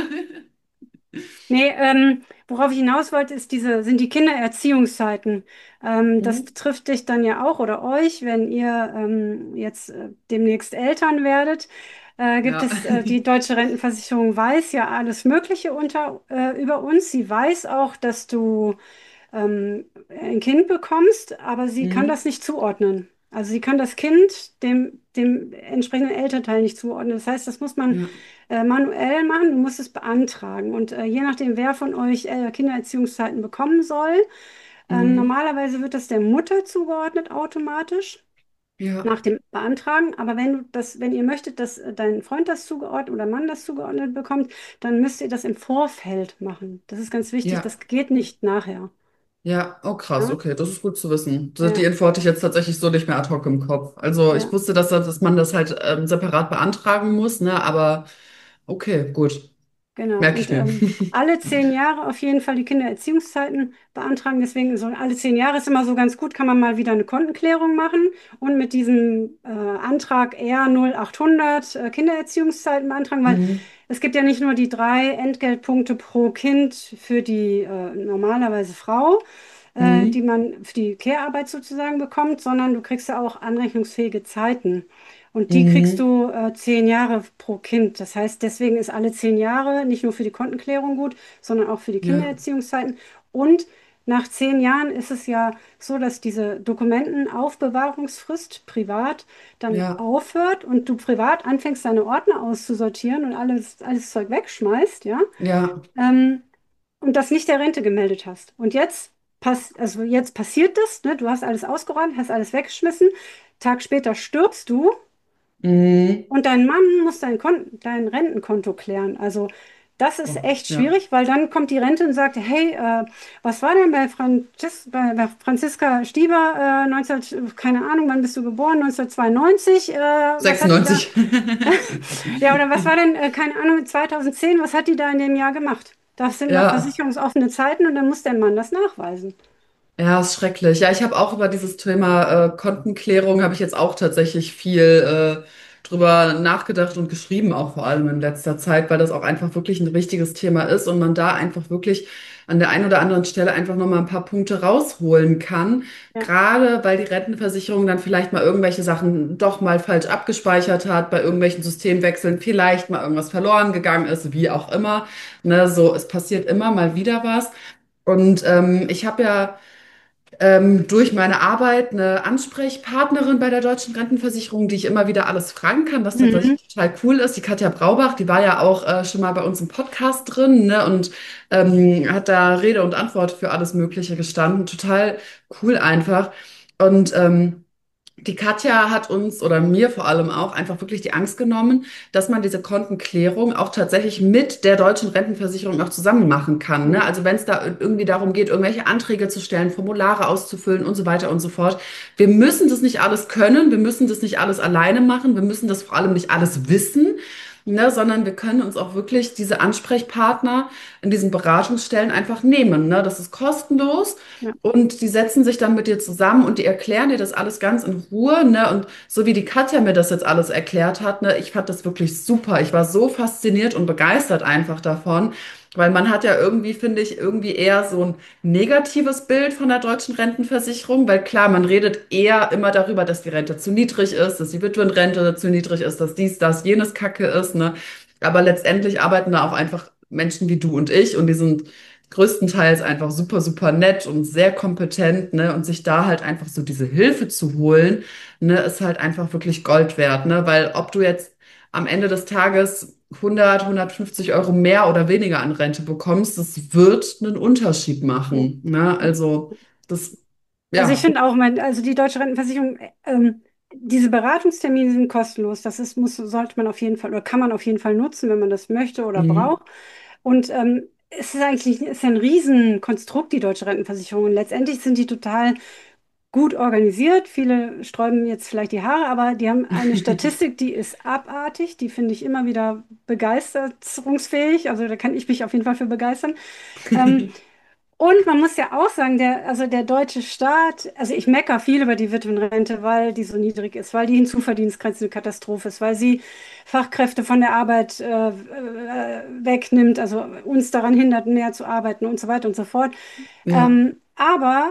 Nee, ähm, worauf ich hinaus wollte, ist diese, sind die Kindererziehungszeiten. Ähm, das Mhm. betrifft dich dann ja auch oder euch, wenn ihr ähm, jetzt äh, demnächst Eltern werdet. Äh, gibt Ja. es, äh, die Deutsche Rentenversicherung weiß ja alles Mögliche unter, äh, über uns. Sie weiß auch, dass du ähm, ein Kind bekommst, aber sie kann Mhm. das nicht zuordnen. Also sie kann das Kind dem, dem entsprechenden Elternteil nicht zuordnen. Das heißt, das muss man Ja. äh, manuell machen, du musst es beantragen. Und äh, je nachdem, wer von euch äh, Kindererziehungszeiten bekommen soll, ähm, Mhm. normalerweise wird das der Mutter zugeordnet automatisch Ja. nach dem Beantragen. Aber wenn du das, wenn ihr möchtet, dass äh, dein Freund das zugeordnet oder Mann das zugeordnet bekommt, dann müsst ihr das im Vorfeld machen. Das ist ganz wichtig. Ja. Das geht nicht nachher. Ja. Oh, krass. Ja, Okay, das ist gut zu wissen. Die die ja, Info hatte ich jetzt tatsächlich so nicht mehr ad hoc im Kopf. Also ich ja. wusste, dass, das- dass man das halt ähm, separat beantragen muss, ne? Aber okay, gut. Genau. merke Und ich mir. ähm, alle zehn Jahre auf jeden Fall die Kindererziehungszeiten beantragen. Deswegen so alle zehn Jahre ist immer so ganz gut, kann man mal wieder eine Kontenklärung machen und mit diesem äh, Antrag R null achthundert äh, Kindererziehungszeiten beantragen, weil Mhm. es gibt ja nicht nur die drei Entgeltpunkte pro Kind für die äh, normalerweise Frau, äh, die Mhm. man für die Care-Arbeit sozusagen bekommt, sondern du kriegst ja auch anrechnungsfähige Zeiten. Und die kriegst Mhm. du äh, zehn Jahre pro Kind. Das heißt, deswegen ist alle zehn Jahre nicht nur für die Kontenklärung gut, sondern auch für die Ja, Kindererziehungszeiten. Und nach zehn Jahren ist es ja so, dass diese Dokumentenaufbewahrungsfrist privat dann ja, aufhört und du privat anfängst, deine Ordner auszusortieren und alles, alles Zeug wegschmeißt, ja, ja. ähm, und das nicht der Rente gemeldet hast. Und jetzt, pass also jetzt passiert das, ne? Du hast alles ausgeräumt, hast alles weggeschmissen. Tag später stirbst du Mhm. und dein Mann muss dein Kon dein Rentenkonto klären. Also das ist Oh, echt ja. schwierig, weil dann kommt die Rente und sagt, hey, äh, was war denn bei, Franzis bei, bei Franziska Stieber äh, neunzehn, keine Ahnung, wann bist du geboren? neunzehnhundertzweiundneunzig, äh, was hat die da? sechsundneunzig. Ja, oder was war denn, äh, keine Ahnung, zweitausendzehn, was hat die da in dem Jahr gemacht? Das sind noch Ja. versicherungsoffene Zeiten und dann muss der Mann das nachweisen. Ja, ist schrecklich. Ja, ich habe auch über dieses Thema äh, Kontenklärung habe ich jetzt auch tatsächlich viel äh, drüber nachgedacht und geschrieben, auch vor allem in letzter Zeit, weil das auch einfach wirklich ein wichtiges Thema ist und man da einfach wirklich an der einen oder anderen Stelle einfach nochmal ein paar Punkte rausholen kann. Ja. Gerade weil die Rentenversicherung dann vielleicht mal irgendwelche Sachen doch mal falsch abgespeichert hat, bei irgendwelchen Systemwechseln vielleicht mal irgendwas verloren gegangen ist, wie auch immer. Ne, so, es passiert immer mal wieder was. Und ähm, ich habe ja ähm, durch meine Arbeit eine Ansprechpartnerin bei der Deutschen Rentenversicherung, die ich immer wieder alles fragen kann, was Mhm. tatsächlich total cool ist. Die Katja Braubach, die war ja auch äh, schon mal bei uns im Podcast drin, ne, und ähm, hat da Rede und Antwort für alles Mögliche gestanden. Total cool einfach. Und ähm, die Katja hat uns oder mir vor allem auch einfach wirklich die Angst genommen, dass man diese Kontenklärung auch tatsächlich mit der deutschen Rentenversicherung auch zusammen machen kann. Ne? Ja. Also wenn es da irgendwie darum geht, irgendwelche Anträge zu stellen, Formulare auszufüllen und so weiter und so fort. Wir müssen das nicht alles können, wir müssen das nicht alles alleine machen, wir müssen das vor allem nicht alles wissen. Ne, sondern wir können uns auch wirklich diese Ansprechpartner in diesen Beratungsstellen einfach nehmen. Ne? Das ist kostenlos. Ja. Und die setzen sich dann mit dir zusammen und die erklären dir das alles ganz in Ruhe, ne? Und so wie die Katja mir das jetzt alles erklärt hat, ne, ich fand das wirklich super. Ich war so fasziniert und begeistert einfach davon, weil man hat ja irgendwie, finde ich, irgendwie eher so ein negatives Bild von der deutschen Rentenversicherung, weil klar, man redet eher immer darüber, dass die Rente zu niedrig ist, dass die Witwenrente zu niedrig ist, dass dies, das, jenes Kacke ist, ne? Aber letztendlich arbeiten da auch einfach Menschen wie du und ich und die sind größtenteils einfach super, super nett und sehr kompetent, ne? Und sich da halt einfach so diese Hilfe zu holen, ne, ist halt einfach wirklich Gold wert, ne? Weil ob du jetzt am Ende des Tages hundert, hundertfünfzig Euro mehr oder weniger an Rente bekommst, das wird einen Unterschied Ja. machen, ne? Also das, Also ich ja. finde auch, mein, also die deutsche Rentenversicherung, ähm, diese Beratungstermine sind kostenlos. Das ist, muss, sollte man auf jeden Fall oder kann man auf jeden Fall nutzen, wenn man das möchte oder Mhm. braucht. Und ähm, es ist eigentlich ist ja ein Riesenkonstrukt, die deutsche Rentenversicherung. Und letztendlich sind die total gut organisiert. Viele sträuben jetzt vielleicht die Haare, aber die haben eine Statistik, die ist abartig. Die finde ich immer wieder begeisterungsfähig. Also da kann ich mich auf jeden Fall für begeistern. Ähm, und man muss ja auch sagen, der, also der deutsche Staat, also ich meckere viel über die Witwenrente, weil die so niedrig ist, weil die Hinzuverdienstgrenze eine Katastrophe ist, weil sie Fachkräfte von der Arbeit äh, äh, wegnimmt, also uns daran hindert, mehr zu arbeiten und so weiter und so fort. Ja, Ähm, aber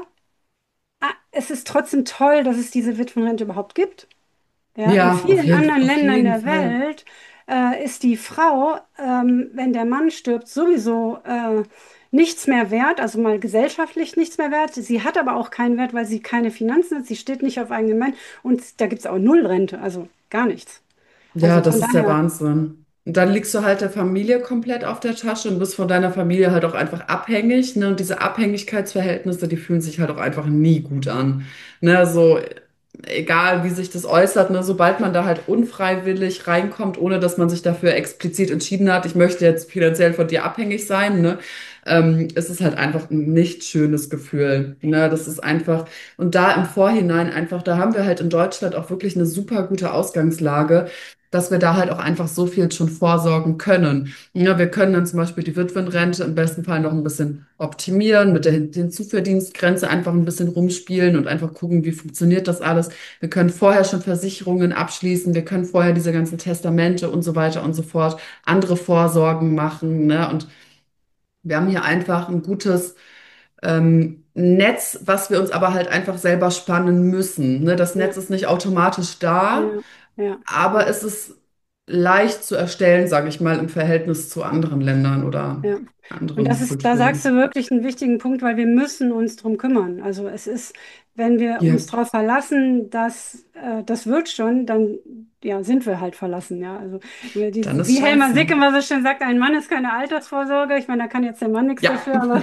ah, es ist trotzdem toll, dass es diese Witwenrente überhaupt gibt. Ja, in ja, auf vielen jeden, anderen auf Ländern jeden der Fall. Welt äh, ist die Frau, ähm, wenn der Mann stirbt, sowieso äh, nichts mehr wert, also mal gesellschaftlich nichts mehr wert. Sie hat aber auch keinen Wert, weil sie keine Finanzen hat, sie steht nicht auf eigenen Beinen und da gibt es auch Nullrente, also gar nichts. Ja, Also von das ist der daher, Wahnsinn. Und dann liegst du halt der Familie komplett auf der Tasche und bist von deiner Familie halt auch einfach abhängig, ne? Und diese Abhängigkeitsverhältnisse, die fühlen sich halt auch einfach nie gut an. Ne? So, egal wie sich das äußert, ne? Sobald man da halt unfreiwillig reinkommt, ohne dass man sich dafür explizit entschieden hat, ich möchte jetzt finanziell von dir abhängig sein, ne? Ähm, ist es halt einfach ein nicht schönes Gefühl. Ne? Das ist einfach, und da im Vorhinein einfach, da haben wir halt in Deutschland auch wirklich eine super gute Ausgangslage, dass wir da halt auch einfach so viel schon vorsorgen können. Ja, wir können dann zum Beispiel die Witwenrente im besten Fall noch ein bisschen optimieren, mit der Hin- Hinzuverdienstgrenze einfach ein bisschen rumspielen und einfach gucken, wie funktioniert das alles. Wir können vorher schon Versicherungen abschließen, wir können vorher diese ganzen Testamente und so weiter und so fort, andere Vorsorgen machen, ne? Und wir haben hier einfach ein gutes ähm, Netz, was wir uns aber halt einfach selber spannen müssen. Ne? Das Ja, Netz ist nicht automatisch da, ja, ja, aber ja, es ist leicht zu erstellen, sage ich mal, im Verhältnis zu anderen Ländern oder ja. Und das anderen ist, da sagst du Kulturen. wirklich einen wichtigen Punkt, weil wir müssen uns drum kümmern. Also es ist, wenn wir Ja, uns darauf verlassen, dass äh, das wird schon, dann ja, sind wir halt verlassen. Ja, also wir- dann die, ist wie Helmer scheiße. Sick immer so schön sagt, ein Mann ist keine Altersvorsorge. Ich meine, da kann jetzt der Mann nichts Ja. dafür, aber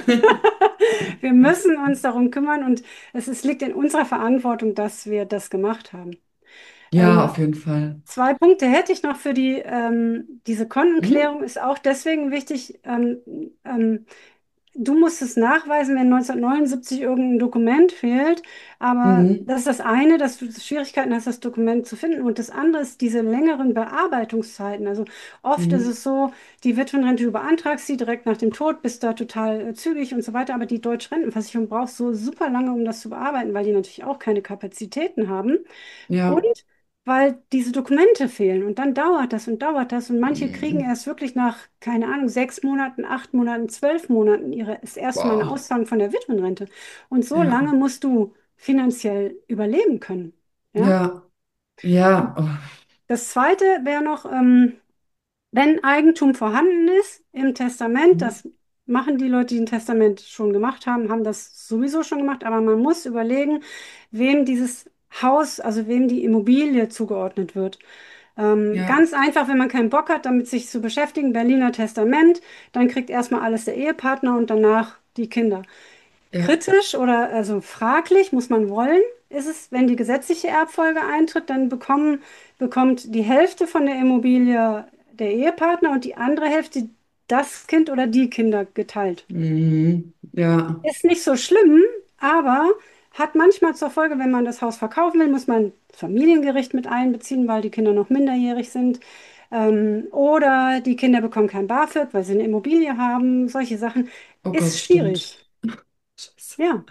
wir müssen uns darum kümmern und es ist, liegt in unserer Verantwortung, dass wir das gemacht haben. Ja, Ähm, auf jeden Fall. Zwei Punkte hätte ich noch für die, ähm, diese Mhm. Kontenklärung ist auch deswegen wichtig. Ähm, ähm, du musst es nachweisen, wenn neunzehnhundertneunundsiebzig irgendein Dokument fehlt. Aber Mhm. das ist das eine, dass du Schwierigkeiten hast, das Dokument zu finden. Und das andere ist diese längeren Bearbeitungszeiten. Also oft ist Mhm. es so, die Witwenrente, du beantragst sie direkt nach dem Tod, bist da total äh, zügig und so weiter. Aber die Deutsche Rentenversicherung braucht so super lange, um das zu bearbeiten, weil die natürlich auch keine Kapazitäten haben. Und Ja. weil diese Dokumente fehlen und dann dauert das und dauert das und manche kriegen Mhm. erst wirklich nach, keine Ahnung, sechs Monaten, acht Monaten, zwölf Monaten ihre, das erste Mal eine Boah. Auszahlung von der Witwenrente. Und so Ja. lange musst du finanziell überleben können. Ja? Ja. Ja. Und Oh. das Zweite wäre noch, ähm, wenn Eigentum vorhanden ist im Testament, Mhm. das machen die Leute, die ein Testament schon gemacht haben, haben das sowieso schon gemacht, aber man muss überlegen, wem dieses Haus, also wem die Immobilie zugeordnet wird. Ähm, Ja. ganz einfach, wenn man keinen Bock hat, damit sich zu beschäftigen, Berliner Testament, dann kriegt erstmal alles der Ehepartner und danach die Kinder. Ja. Kritisch oder also fraglich, muss man wollen, ist es, wenn die gesetzliche Erbfolge eintritt, dann bekommen, bekommt die Hälfte von der Immobilie der Ehepartner und die andere Hälfte das Kind oder die Kinder geteilt. Mhm. Ja. Ist nicht so schlimm, aber hat manchmal zur Folge, wenn man das Haus verkaufen will, muss man das Familiengericht mit einbeziehen, weil die Kinder noch minderjährig sind. Ähm, oder die Kinder bekommen kein BAföG, weil sie eine Immobilie haben. Solche Sachen Oh ist Gott, stimmt. schwierig. Scheiße. Ja.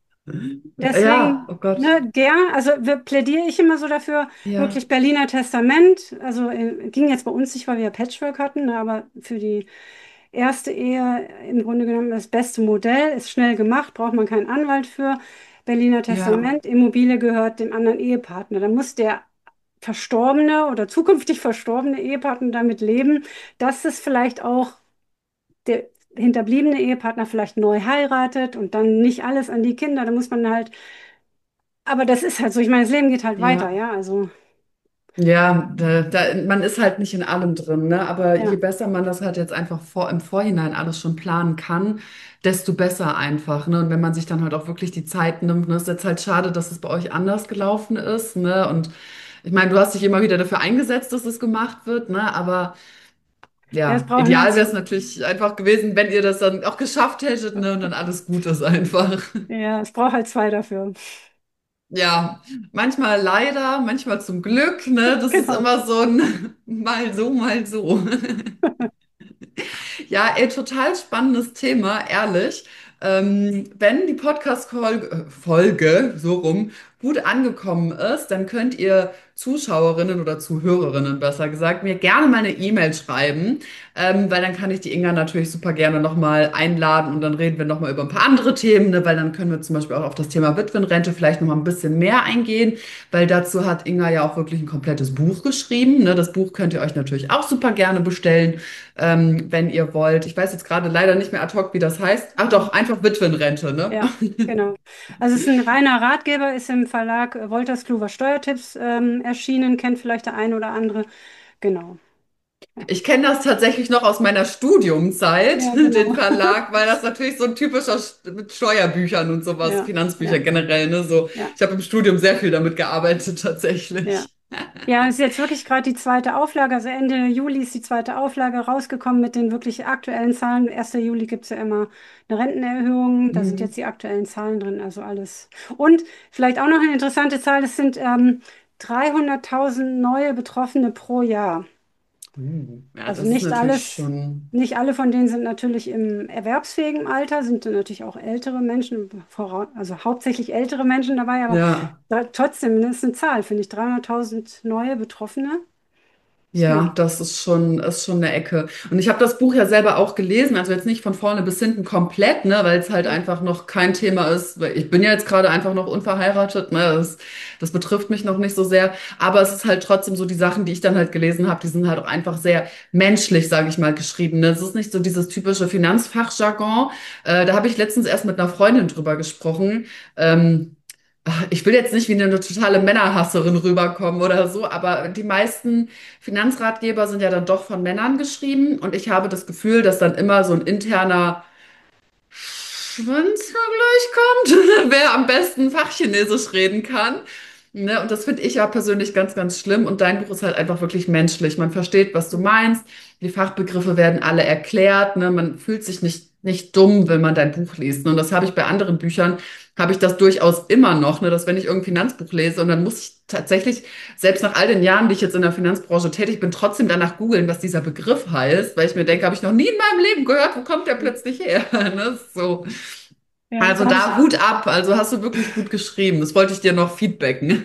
Ja, Deswegen, oh Gott. ne, gern, also wir, plädiere ich immer so dafür, Ja, wirklich Berliner Testament, also äh, ging jetzt bei uns nicht, weil wir ja Patchwork hatten, ne, aber für die erste Ehe im Grunde genommen das beste Modell, ist schnell gemacht, braucht man keinen Anwalt für. Berliner ja, Testament, Immobilie gehört dem anderen Ehepartner. Da muss der verstorbene oder zukünftig verstorbene Ehepartner damit leben, dass es vielleicht auch der hinterbliebene Ehepartner vielleicht neu heiratet und dann nicht alles an die Kinder. Da muss man halt, aber das ist halt so, ich meine, das Leben geht halt weiter, ja. ja, also, Ja, da, da, man ist halt nicht in allem drin, ne? Aber je ja. besser man das halt jetzt einfach vor, im Vorhinein alles schon planen kann, desto besser einfach, ne? Und wenn man sich dann halt auch wirklich die Zeit nimmt, ne? Ist jetzt halt schade, dass es bei euch anders gelaufen ist, ne? Und ich meine, du hast dich immer wieder dafür eingesetzt, dass es gemacht wird, ne? Aber Ja, es ja, braucht eine, ideal wäre es natürlich einfach gewesen, wenn ihr das dann auch geschafft hättet, ne? Und dann alles gut ist einfach. ja, es braucht halt zwei dafür. Ja, manchmal leider, manchmal zum Glück, ne? Das ist Genau. immer so ein mal so, mal so. Ja, ey, total spannendes Thema, ehrlich. Ähm, wenn die Podcast-Folge äh, Folge, so rum gut angekommen ist, dann könnt ihr Zuschauerinnen oder Zuhörerinnen, besser gesagt, mir gerne mal eine E-Mail schreiben, ähm, weil dann kann ich die Inga natürlich super gerne nochmal einladen und dann reden wir nochmal über ein paar andere Themen, ne, weil dann können wir zum Beispiel auch auf das Thema Witwenrente vielleicht nochmal ein bisschen mehr eingehen, weil dazu hat Inga ja auch wirklich ein komplettes Buch geschrieben. Ne? Das Buch könnt ihr euch natürlich auch super gerne bestellen, ähm, wenn ihr wollt. Ich weiß jetzt gerade leider nicht mehr ad hoc, wie das heißt. Ach doch, einfach Witwenrente, ne? Ja, genau. Also es ist ein reiner Ratgeber, ist im Verlag äh, Wolters Kluwer Steuertipps ähm, erschienen, kennt vielleicht der eine oder andere. Genau. Ja, Ich kenne das tatsächlich noch aus meiner Studiumzeit, ja, den genau. Verlag, weil das natürlich so ein typischer St- mit Steuerbüchern und sowas, Ja, ja, Finanzbücher generell, ne? So, ja, ich habe im Studium sehr viel damit gearbeitet, ja. tatsächlich. Ja, es ist jetzt wirklich gerade die zweite Auflage. Also Ende Juli ist die zweite Auflage rausgekommen mit den wirklich aktuellen Zahlen. ersten Juli gibt es ja immer eine Rentenerhöhung. Da sind jetzt Mhm. die aktuellen Zahlen drin, also alles. Und vielleicht auch noch eine interessante Zahl, das sind ähm, dreihunderttausend neue Betroffene pro Jahr. Uh, ja, Also das ist nicht natürlich alles, schon, nicht alle von denen sind natürlich im erwerbsfähigen Alter, sind dann natürlich auch ältere Menschen, vora- also hauptsächlich ältere Menschen dabei, aber ja. da, trotzdem, das ist eine Zahl, finde ich, dreihunderttausend neue Betroffene. Ist Ja, gut. das ist schon, ist schon eine Ecke. Und ich habe das Buch ja selber auch gelesen, also jetzt nicht von vorne bis hinten komplett, ne, weil es halt Ja, einfach noch kein Thema ist. Weil ich bin ja jetzt gerade einfach noch unverheiratet, ne, das, das betrifft mich noch nicht so sehr. Aber es ist halt trotzdem so, die Sachen, die ich dann halt gelesen habe, die sind halt auch einfach sehr menschlich, sage ich mal, geschrieben. Ne? Es ist nicht so dieses typische Finanzfachjargon. Äh, da habe ich letztens erst mit einer Freundin drüber gesprochen. Ähm, Ich will jetzt nicht wie eine totale Männerhasserin rüberkommen oder so, aber die meisten Finanzratgeber sind ja dann doch von Männern geschrieben und ich habe das Gefühl, dass dann immer so ein interner Schwanzvergleich kommt, wer am besten Fachchinesisch reden kann. Ne? Und das finde ich ja persönlich ganz, ganz schlimm. Und dein Buch ist halt einfach wirklich menschlich. Man versteht, was du meinst. Die Fachbegriffe werden alle erklärt. Ne? Man fühlt sich nicht, nicht dumm, wenn man dein Buch liest. Und das habe ich bei anderen Büchern, habe ich das durchaus immer noch, ne? Dass wenn ich irgendein Finanzbuch lese und dann muss ich tatsächlich, selbst nach all den Jahren, die ich jetzt in der Finanzbranche tätig bin, trotzdem danach googeln, was dieser Begriff heißt, weil ich mir denke, habe ich noch nie in meinem Leben gehört, wo kommt der plötzlich her? Ne? So. ja, Also da habe ich, da Hut ab, also hast du wirklich gut geschrieben. Das wollte ich dir noch feedbacken.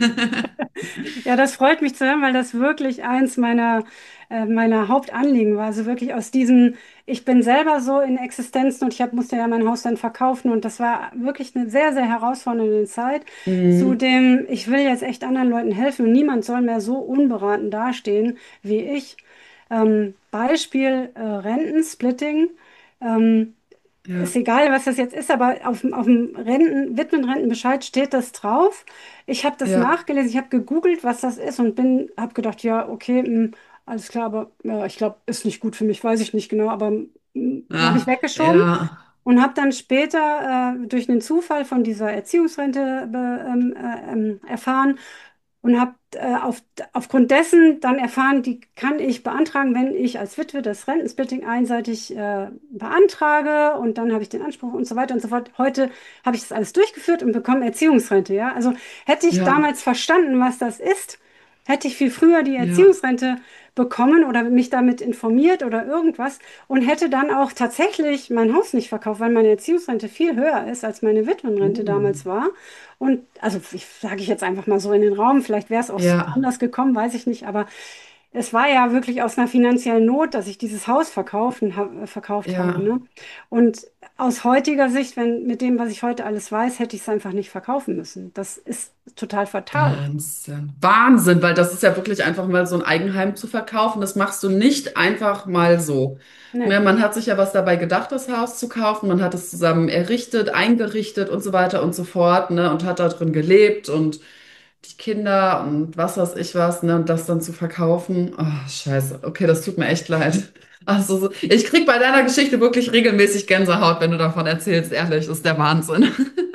ja, das freut mich zu hören, weil das wirklich eins meiner, äh, meiner Hauptanliegen war. Also wirklich aus diesem, ich bin selber so in Existenzen und ich hab, musste ja mein Haus dann verkaufen und das war wirklich eine sehr, sehr herausfordernde Zeit. Mhm. Zudem, ich will jetzt echt anderen Leuten helfen und niemand soll mehr so unberaten dastehen wie ich. Ähm, Beispiel äh, Rentensplitting. Ähm, Ja, Ist egal, was das jetzt ist, aber auf, dem- auf dem Renten, Witwenrentenbescheid steht das drauf. Ich habe das ja, nachgelesen, ich habe gegoogelt, was das ist und bin, habe gedacht, ja, okay, hm, alles klar, aber ja, ich glaube, ist nicht gut für mich, weiß ich nicht genau, aber hm, habe ich ja, weggeschoben ja, und habe dann später äh, durch einen Zufall von dieser Erziehungsrente be, ähm, äh, ähm, erfahren und habe äh, auf, aufgrund dessen dann erfahren, die kann ich beantragen, wenn ich als Witwe das Rentensplitting einseitig äh, beantrage und dann habe ich den Anspruch und so weiter und so fort. Heute habe ich das alles durchgeführt und bekomme Erziehungsrente, ja. Also hätte ich ja, damals verstanden, was das ist, hätte ich viel früher die ja. Erziehungsrente bekommen oder mich damit informiert oder irgendwas und hätte dann auch tatsächlich mein Haus nicht verkauft, weil meine Erziehungsrente viel höher ist, als meine Witwenrente Uh, damals war. Und also, ich sage ich jetzt einfach mal so in den Raum, vielleicht wäre es auch ja, anders gekommen, weiß ich nicht, aber es war ja wirklich aus einer finanziellen Not, dass ich dieses Haus verkaufen, ha äh, verkauft habe, ja. ne? Und aus heutiger Sicht, wenn mit dem, was ich heute alles weiß, hätte ich es einfach nicht verkaufen müssen. Das ist total fatal. Wahnsinn. Wahnsinn, weil das ist ja wirklich einfach mal so ein Eigenheim zu verkaufen. Das machst du nicht einfach mal so. Nee. Ne, man hat sich ja was dabei gedacht, das Haus zu kaufen. Man hat es zusammen errichtet, eingerichtet und so weiter und so fort, ne, und hat da drin gelebt und die Kinder und was weiß ich was, ne, und das dann zu verkaufen. Oh, scheiße. Okay, das tut mir echt leid. Also, so- ich krieg bei deiner Geschichte wirklich regelmäßig Gänsehaut, wenn du davon erzählst. Ehrlich, das ist der Wahnsinn.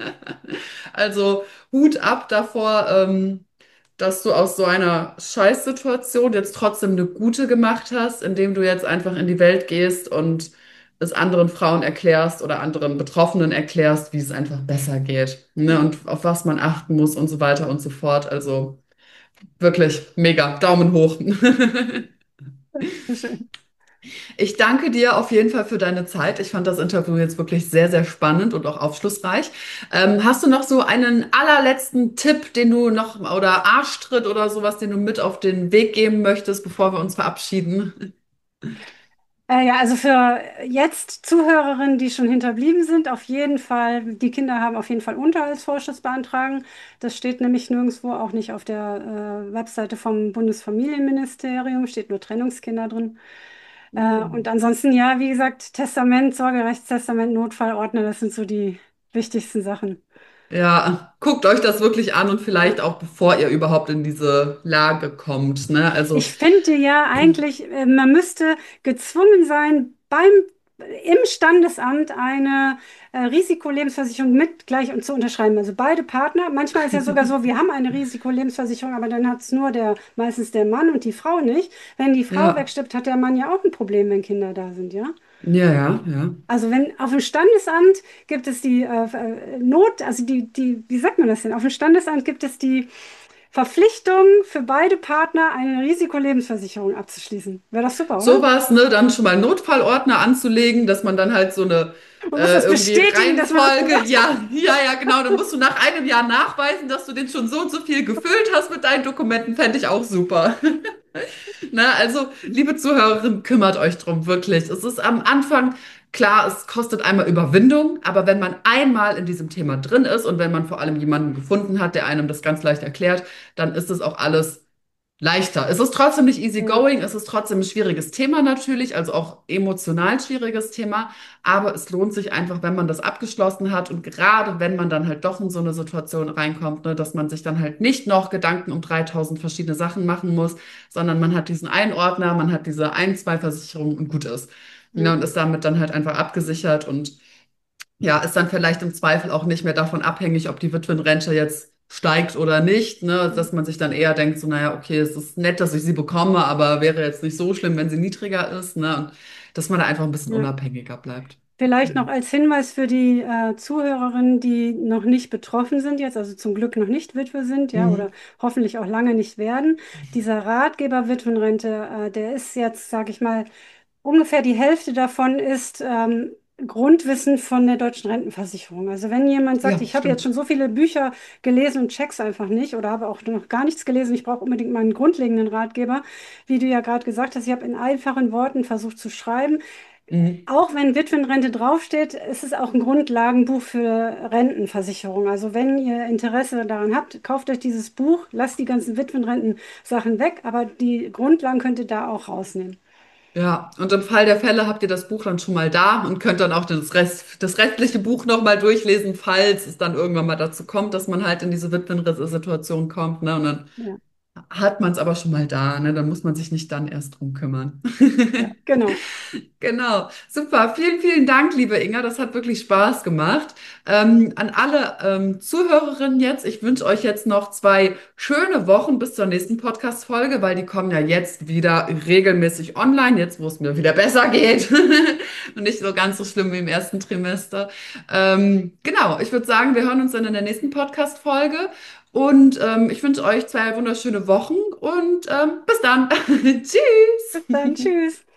Also, Hut ab davor, ähm, dass du aus so einer Scheißsituation jetzt trotzdem eine gute gemacht hast, indem du jetzt einfach in die Welt gehst und es anderen Frauen erklärst oder anderen Betroffenen erklärst, wie es einfach besser geht, ne, und auf was man achten muss und so weiter und so fort. Also wirklich mega, Daumen hoch. Schön. Ich danke dir auf jeden Fall für deine Zeit. Ich fand das Interview jetzt wirklich sehr, sehr spannend und auch aufschlussreich. Ähm, hast du noch so einen allerletzten Tipp, den du noch oder Arschtritt oder sowas, den du mit auf den Weg geben möchtest, bevor wir uns verabschieden? Äh, ja, also für jetzt Zuhörerinnen, die schon hinterblieben sind, auf jeden Fall, die Kinder haben auf jeden Fall Unterhaltsvorschuss beantragen. Das steht nämlich nirgendwo, auch nicht auf der äh, Webseite vom Bundesfamilienministerium, steht nur Trennungskinder drin. Äh, Uh. und ansonsten, ja, wie gesagt, Testament, Sorgerechtstestament, Notfallordner, das sind so die wichtigsten Sachen. Ja, guckt euch das wirklich an und vielleicht auch bevor ihr überhaupt in diese Lage kommt, ne? Also, Ich finde ja eigentlich, äh, man müsste gezwungen sein, beim, im Standesamt eine äh, Risikolebensversicherung mit gleich und zu unterschreiben. Also beide Partner. Manchmal ist ja sogar so, wir haben eine Risikolebensversicherung, aber dann hat es nur der, meistens der Mann und die Frau nicht. Wenn die Frau ja, wegstirbt, hat der Mann ja auch ein Problem, wenn Kinder da sind, ja? ja, ja, ja, Also wenn auf dem Standesamt gibt es die äh, äh, Not, also die, die, wie sagt man das denn? Auf dem Standesamt gibt es die Verpflichtung für beide Partner, eine Risikolebensversicherung abzuschließen. Wäre das super, oder? Sowas, ne, dann schon mal einen Notfallordner anzulegen, dass man dann halt so eine Man muss äh, das irgendwie bestätigen, dass man das Reihenfolge, gemacht hat. ja, ja, ja, genau, dann musst du nach einem Jahr nachweisen, dass du den schon so und so viel gefüllt hast mit deinen Dokumenten, fände ich auch super. Na, also, liebe Zuhörerin, kümmert euch drum, wirklich. Es ist am Anfang, klar, es kostet einmal Überwindung, aber wenn man einmal in diesem Thema drin ist und wenn man vor allem jemanden gefunden hat, der einem das ganz leicht erklärt, dann ist es auch alles leichter. Es ist trotzdem nicht easy Ja, going, es ist trotzdem ein schwieriges Thema natürlich, also auch emotional schwieriges Thema, aber es lohnt sich einfach, wenn man das abgeschlossen hat und gerade wenn man dann halt doch in so eine Situation reinkommt, ne, dass man sich dann halt nicht noch Gedanken um dreitausend verschiedene Sachen machen muss, sondern man hat diesen einen Ordner, man hat diese ein, zwei Versicherungen und gut ist. Ja, ja, und ist damit dann halt einfach abgesichert und ja, ist dann vielleicht im Zweifel auch nicht mehr davon abhängig, ob die Witwenrente jetzt steigt oder nicht, ne? Dass man sich dann eher denkt, so, naja, okay, es ist nett, dass ich sie bekomme, aber wäre jetzt nicht so schlimm, wenn sie niedriger ist, ne? Und dass man da einfach ein bisschen ja. unabhängiger bleibt. Vielleicht noch Genau. als Hinweis für die äh, Zuhörerinnen, die noch nicht betroffen sind jetzt, also zum Glück noch nicht Witwe sind, ja, oder Mhm. hoffentlich auch lange nicht werden. Dieser Ratgeber Witwenrente, äh, der ist jetzt, sage ich mal, ungefähr die Hälfte davon ist ähm, Grundwissen von der deutschen Rentenversicherung. Also wenn jemand sagt, Ja, ich habe jetzt schon stimmt. so viele Bücher gelesen und check's einfach nicht oder habe auch noch gar nichts gelesen, ich brauche unbedingt mal einen grundlegenden Ratgeber, wie du ja gerade gesagt hast, ich habe in einfachen Worten versucht zu schreiben. Mhm. Auch wenn Witwenrente draufsteht, ist es auch ein Grundlagenbuch für Rentenversicherung. Also wenn ihr Interesse daran habt, kauft euch dieses Buch, lasst die ganzen Witwenrenten-Sachen weg, aber die Grundlagen könnt ihr da auch rausnehmen. Ja, und im Fall der Fälle habt ihr das Buch dann schon mal da und könnt dann auch das Rest, das restliche Buch nochmal durchlesen, falls es dann irgendwann mal dazu kommt, dass man halt in diese Witwenrente-Situation kommt, ne? Und dann Ja, hat man es aber schon mal da, ne? Dann muss man sich nicht dann erst drum kümmern. ja, genau. Genau, super. Vielen, vielen Dank, liebe Inga. Das hat wirklich Spaß gemacht. Ähm, an alle ähm, Zuhörerinnen jetzt, ich wünsche euch jetzt noch zwei schöne Wochen bis zur nächsten Podcast-Folge, weil die kommen ja jetzt wieder regelmäßig online, jetzt wo es mir wieder besser geht und nicht so ganz so schlimm wie im ersten Trimester. Ähm, genau, ich würde sagen, wir hören uns dann in der nächsten Podcast-Folge und ähm, ich wünsche euch zwei wunderschöne Wochen und ähm, bis dann. Bis dann, Tschüss. tschüss.